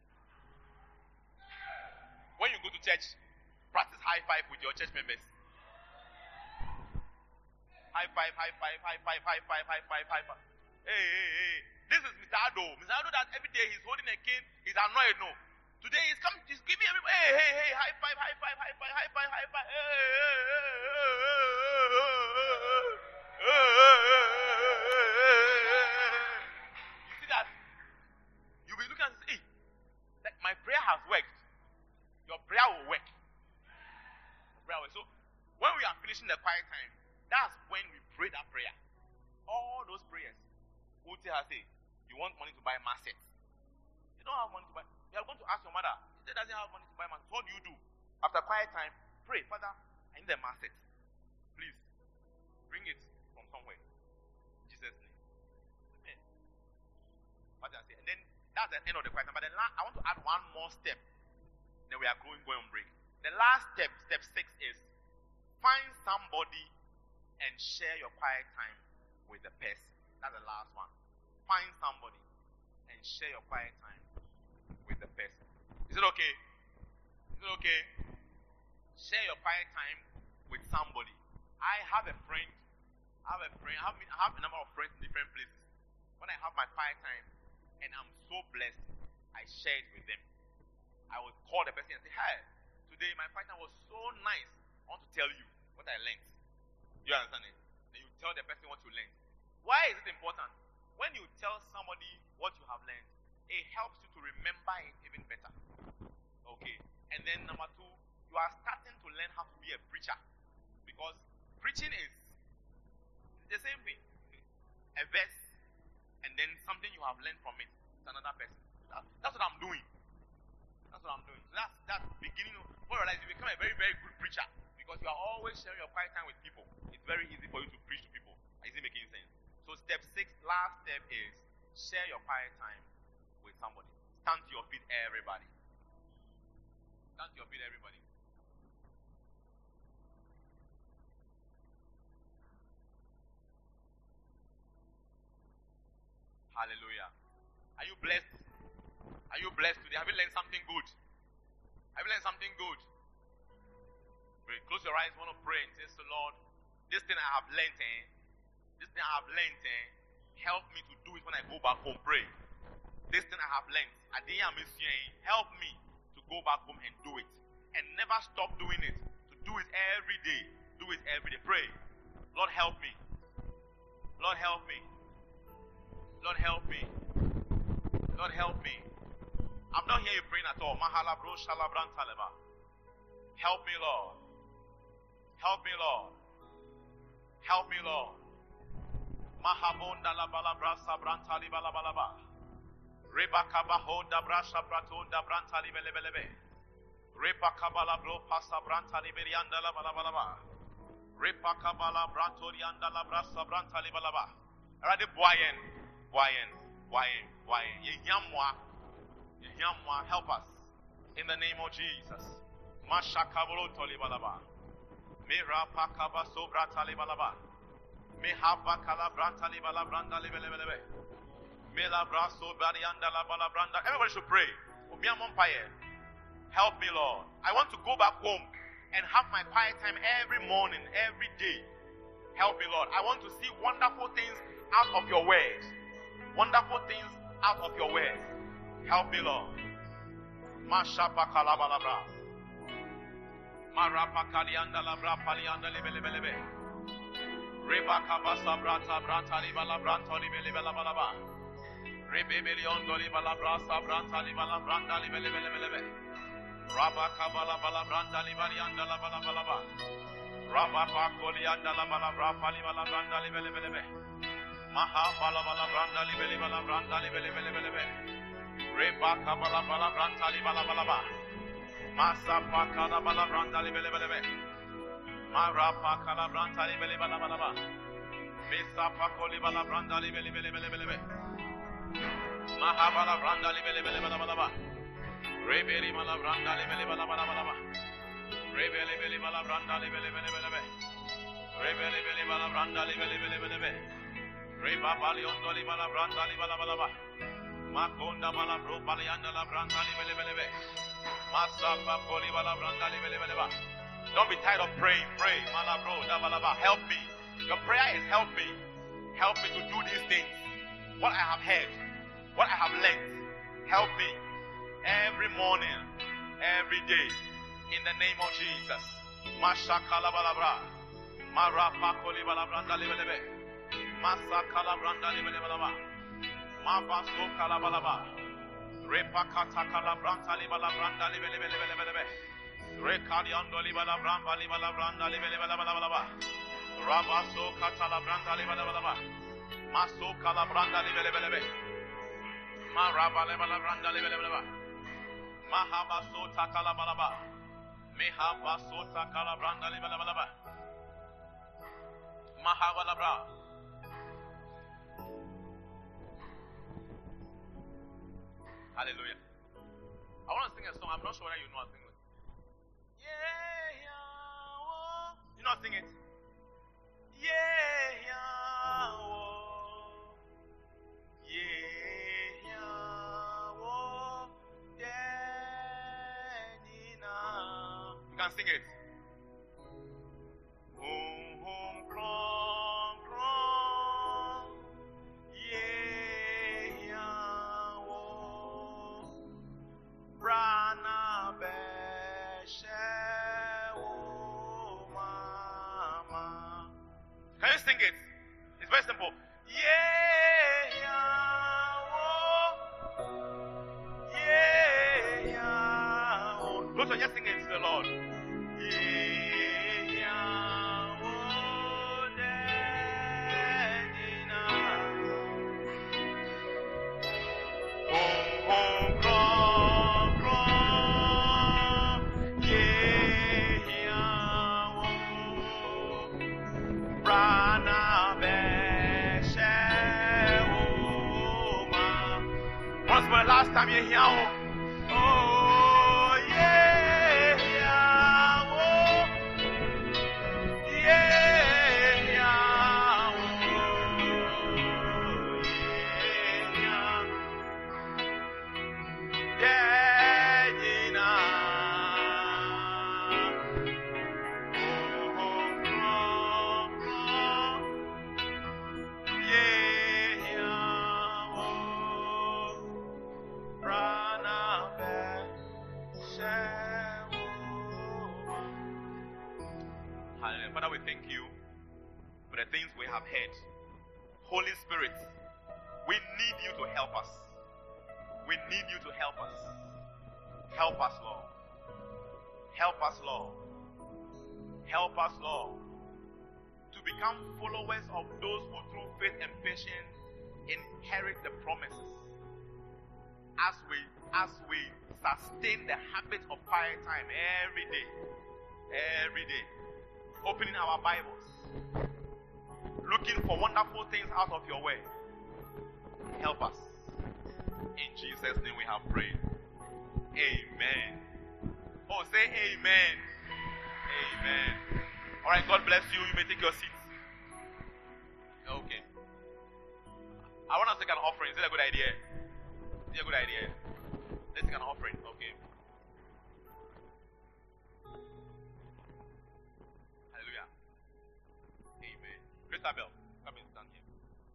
When you go to church, practice high five with your church members. High five, high five, high five, high five, high five, high five. Hey, hey, hey. This is Mister Ado. Mister Ado that every day he's holding a cane, he's annoyed, no. Today he's coming, he's giving everybody, hey, hey, hey, high five, high five, high five, high five, high five. Hey, hey, hey, hey. You see that? You'll be looking and say, hey, like my prayer has worked. Your prayer will work. Your prayer will. So when we are finishing the quiet time, that's when we pray that prayer. All those prayers. Who tell her, say, you want money to buy massets? You don't have money to buy. You are going to ask your mother. She said, doesn't have money to buy massets. What do you do? After quiet time, pray, Father, I need a masset. Please, bring it from somewhere. In Jesus' name. Amen. What did I say? And then that's the end of the quiet time. But then la- I want to add one more step. Then we are going, going on break. The last step, step six, is find somebody and share your quiet time with the person. That's the last one. Find somebody and share your quiet time with the person. Is it okay? Is it okay? Share your quiet time with somebody. I have a friend. I have a friend. I have, I have a number of friends in different places. When I have my quiet time and I'm so blessed, I share it with them. I will call the person and say, hi, today my quiet time was so nice. I want to tell you what I learned. You understand it? Then you tell the person what you learned. Why is it important? When you tell somebody what you have learned, it helps you to remember it even better. Okay. And then number two, you are starting to learn how to be a preacher. Because preaching is have learned from it to another person. That, that's what I'm doing. That's what I'm doing. So that's that's beginning of what I realize you become a very, very good preacher because you are always sharing your quiet time with people. It's very easy for you to preach to people. Is it making sense? So step six, last step is share your quiet time with somebody. Stand to your feet, everybody. Stand to your feet, everybody. Hallelujah. Are you blessed? Are you blessed today? Have you learned something good? Have you learned something good? Pray. Close your eyes. Want to pray and say, so Lord, this thing I have learned, eh? This thing I have learned, eh? Help me to do it when I go back home. Pray. This thing I have learned, help me to go back home and do it. And never stop doing it. To do it every day. Do it every day. Pray. Lord, help me. Lord, help me. Lord, help me. Lord, help me. I'm not hearing you praying at all. Mahala bro shalabran taleba. Help me, Lord. Help me, Lord. Help me, Lord. Mahabonda la balabra sabrantali balabalaba. Rebaka bahonda brasha pratonda brantali belebelebe. Repaka balabro pasa brantali berianda la balabalaba. Repaka balabrantorianda la brasa brantali balaba. Rade boyen, boyen, boyen, boyen. Yenyamwa, yenyamwa. Help us in the name of Jesus. Mashakabro toli balaba. Mira pakaba sobra tali balaba. Mehaba kalabranta libala branda libelebelebe. Mela braso barianda la balabranda. Everybody should pray. Help me, Lord. I want to go back home and have my quiet time every morning, every day. Help me, Lord. I want to see wonderful things out of your words. Wonderful things out of your words. Help me, Lord. Mashapa kalabalabra. Marapa kalianda labra palianda libelebelebe. Rebaka basa brata brata libala branta libela balaba. Rebebelion dolibala brasa branta libala branda libelebelebe. Rabaka bala bala branda libalianda la bala balaba. Rabaka kolianda la bala brapa libala branda libelebelebe. Maha bala bala branda libelebala branda libelebelebe. Rebaka bala bala branta libala balaba. Masa pakala bala branda libelebelebe. Marapa kalabranta libele bala bala ba. Mesa pakoli bala branda libele bele bele bele be. Mahabala branda libele bele bala bala ba. Rebeli bala branda libele bala bala bala ba. Rebeli bele bala branda libele bele bele be. Rebeli bele bala branda libele bele bele be. Reba bali ondo libala branda libala bala ba. Makonda bala bro bali anda la branda libele bele be. Masa pakoli bala branda libele bele ba. Don't be tired of praying. Pray. Malabro, dabalaba. Help me. Your prayer is help me. Help me to do these things. What I have heard. What I have learned. Help me. Every morning. Every day. In the name of Jesus. Masha kalabalabra. Marapa kolibalabranda lebelebe. Masa kalabranda lebelebalaba. Mabaso kalabalaba. Repakata kalabranda lebalabranda lebelebelebelebe. Rekadi andoli bala bramba li bala branda li bele bala bala bala. Rabaso katala branda li bala bala bala. Maso kala branda li bele bele bele. Ma raba le bala branda li bele bele bala. Mahabaso takala bala bala. Mehabaso takala branda li bala bala bala. Mahabala bra. Hallelujah. I want to sing a song. I'm not sure whether you know how to sing it. Yeah, yeah, oh. You not sing it? Yeah, yeah, oh. Yeah, yeah, oh. Denina. You can sing it. Home, home, crom, crom. Yeah, yeah, oh. Brana Beshe. Can you sing it? It's very simple. Yeah, yeah, oh. Yeah, yeah, oh. Those are just sing it to the Lord. Yeah, yeah, oh. Denina. Pastor me here. Oh yeah, yeah, oh yeah, yeah, oh yeah, yeah, Gina. Oh, oh, oh, yeah, yeah, oh. Hallelujah. Father, we thank you for the things we have heard. Holy Spirit, we need you to help us. We need you to help us. Help us, Lord. Help us, Lord. Help us, Lord, to become followers of those who through faith and patience inherit the promises. As we as we sustain the habit of quiet time every day, every day, opening our Bibles, looking for wonderful things out of your word. Help us. In Jesus' name we have prayed. Amen. Oh, say amen. Amen. All right, God bless you. You may take your seats. Okay. I want us to take an offering. Is it a good idea? Is it a good idea? Let's take an offering. Okay. Hallelujah. Amen. Christabel, come and stand here.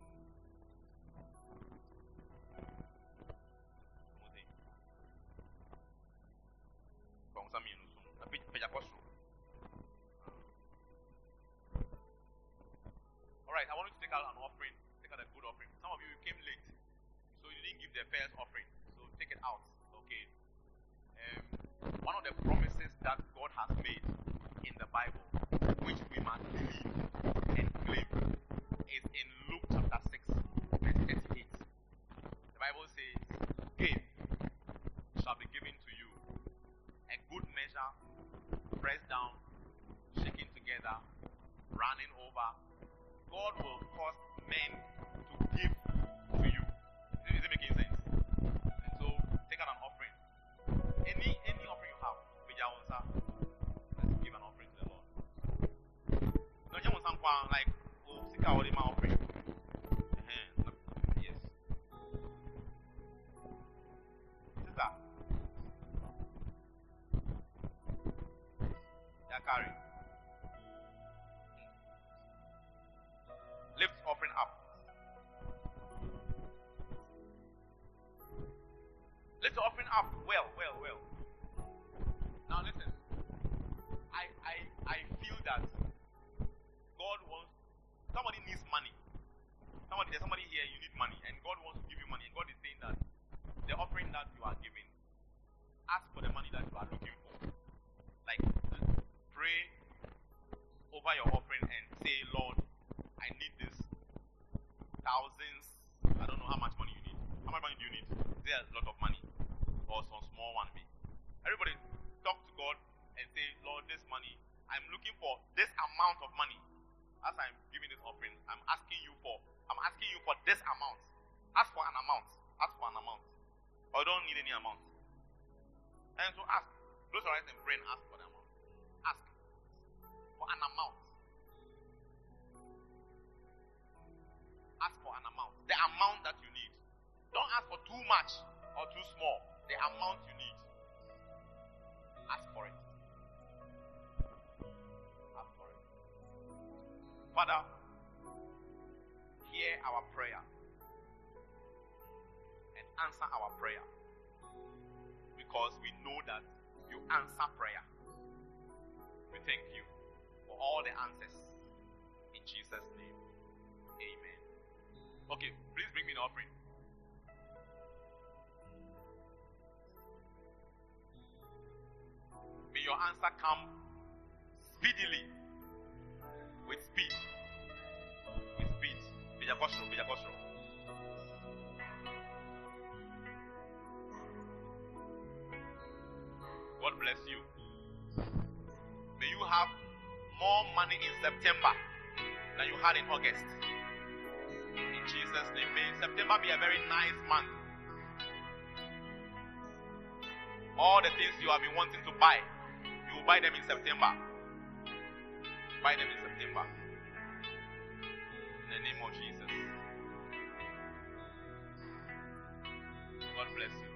Alright, I want you to take out an offering. Take out a good offering. Some of you came late, so you didn't give the first offering. So take it out. Okay. Um, one of the promises that God has made in the Bible, which we must believe and claim, is in Luke chapter six, verse thirty-eight. The Bible says, "Give shall be given to you, a good measure, pressed down, shaken together, running over. God will cause men to give to you." Is it making sense? And so, take out an offering. Any any offering you have, let's give an offering to the Lord. Don't you want some like oh, seek out my offering? Uh-huh. Yes. Sister, yeah, carry. Lift offering up. Lift the offering up. Well, well, well. Now listen. I I I feel that God wants somebody needs money. Somebody there's somebody here, you need money, and God wants to give you money. And God is saying that the offering that you are giving, ask for the money that you are looking for. Like pray over your offering and say, Lord, I need this thousands. I don't know how much money you need. How much money do you need? There's a lot of money. Or some small one be. Everybody talk to God and say, Lord, this money, I'm looking for this amount of money. As I'm giving this offering, I'm asking you for, I'm asking you for this amount. Ask for an amount. Ask for an amount. Or you don't need any amount. And so ask. Close your eyes and pray and ask for the amount. Ask for an amount. Ask for an amount. The amount that you need. Don't ask for too much or too small. The amount you need. Ask for it. Ask for it. Father, hear our prayer and answer our prayer, because we know that you answer prayer. We thank you for all the answers. In Jesus' name, amen. Okay, please bring me the offering. May your answer come speedily. With speed. With speed. Bijakosro, bijakosro. God bless you. May you have more money in September than you had in August. In Jesus' name. May September be a very nice month. All the things you have been wanting to buy, you will buy them in September. Buy them in September. In the name of Jesus. God bless you.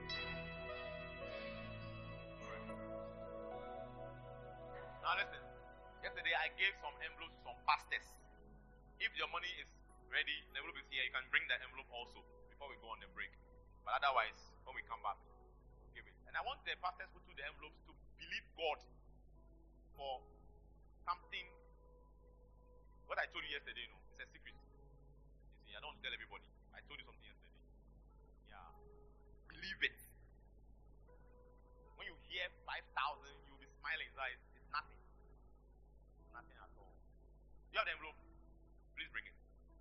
Now listen. Yesterday I gave some envelopes to some pastors. If your money is ready, the envelope is here. You can bring the envelope also before we go on the break. But otherwise, when we come back, give it. And I want the pastors who took the envelopes to believe God for something. What I told you yesterday, you know, it's a secret. You see, I don't tell everybody. I told you something yesterday. Yeah. Believe it. When you hear five thousand, you'll be smiling inside. It's nothing. Nothing at all. You have the envelope? Please bring it.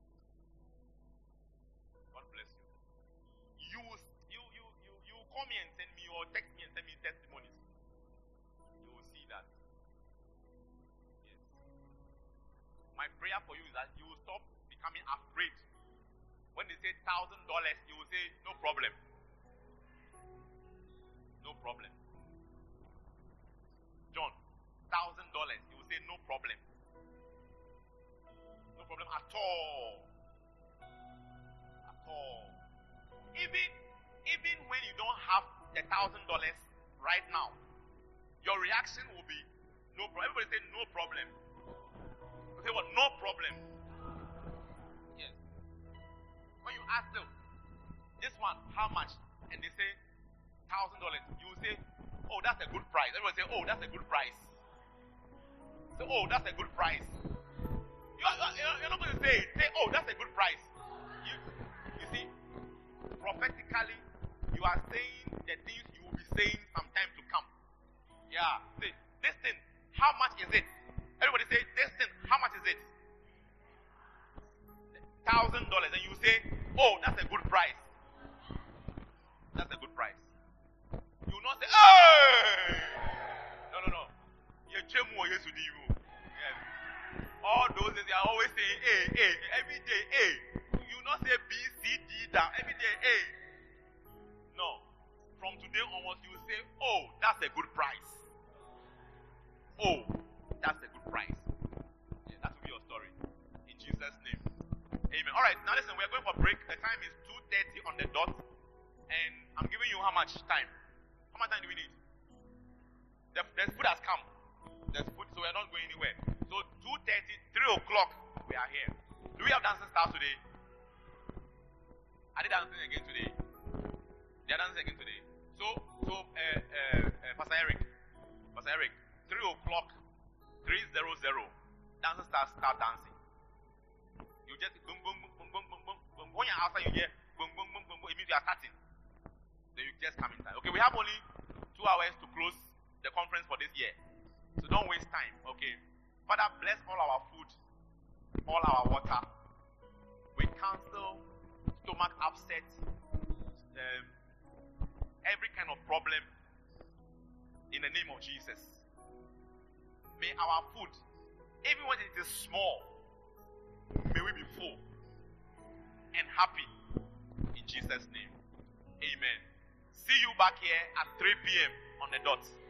God bless you. You will, you, you, you, you will call me and send me or text me and send me testimonies. You will see that. Yes. My prayer for you is that you will stop becoming afraid. When they say thousand dollars, you will say no problem. No problem. John, thousand dollars, you will say no problem. No problem at all. At all. Even, even when you don't have the thousand dollars right now, your reaction will be no problem. Everybody say no problem. You say what? No problem. Yes. When you ask them, this one, how much? And they say thousand dollars. You will say, oh, that's a good price. Everybody say, oh, that's a good price. Say, oh, that's a good price. You're, you're not going to say it. Say, oh, that's a good price. You, you see, prophetically, you are saying the things you will be saying sometime to come. Yeah. Say, this thing, how much is it? Everybody say, this thing, how much is it? Thousand dollars. And you say, oh, that's a good price. That's a good price. You will not say, hey! No, no, no. Yes. All those days, they are always saying A, A. Every day, A. You will not say B, C, D down. Every day, A. No. From today onwards, you will say, oh, that's a good price. Oh, that's a good price. Yeah, that will be your story. In Jesus' name. Amen. All right, now listen, we are going for a break. The time is two thirty on the dot. And I'm giving you how much time? How much time do we need? The, the food has come. There's food, so we're not going anywhere. So two thirty, three o'clock, we are here. Do we have dancing stars today? Are they dancing again today? They are dancing again today. So, so uh, uh, uh, Pastor Eric, Pastor Eric, three o'clock, three zero zero, dancing stars start dancing. You just boom, boom, boom, boom, boom, boom, boom, boom. When you're outside, you hear boom, boom, boom, boom, boom. It means you are starting. So you just come inside. Okay, we have only two hours to close the conference for this year. So don't waste time. Okay. Father, bless all our food, all our water. We cancel stomach upset, um, every kind of problem in the name of Jesus. May our food, even when it is small, may we be full and happy in Jesus' name. Amen. See you back here at three p.m. on the dot.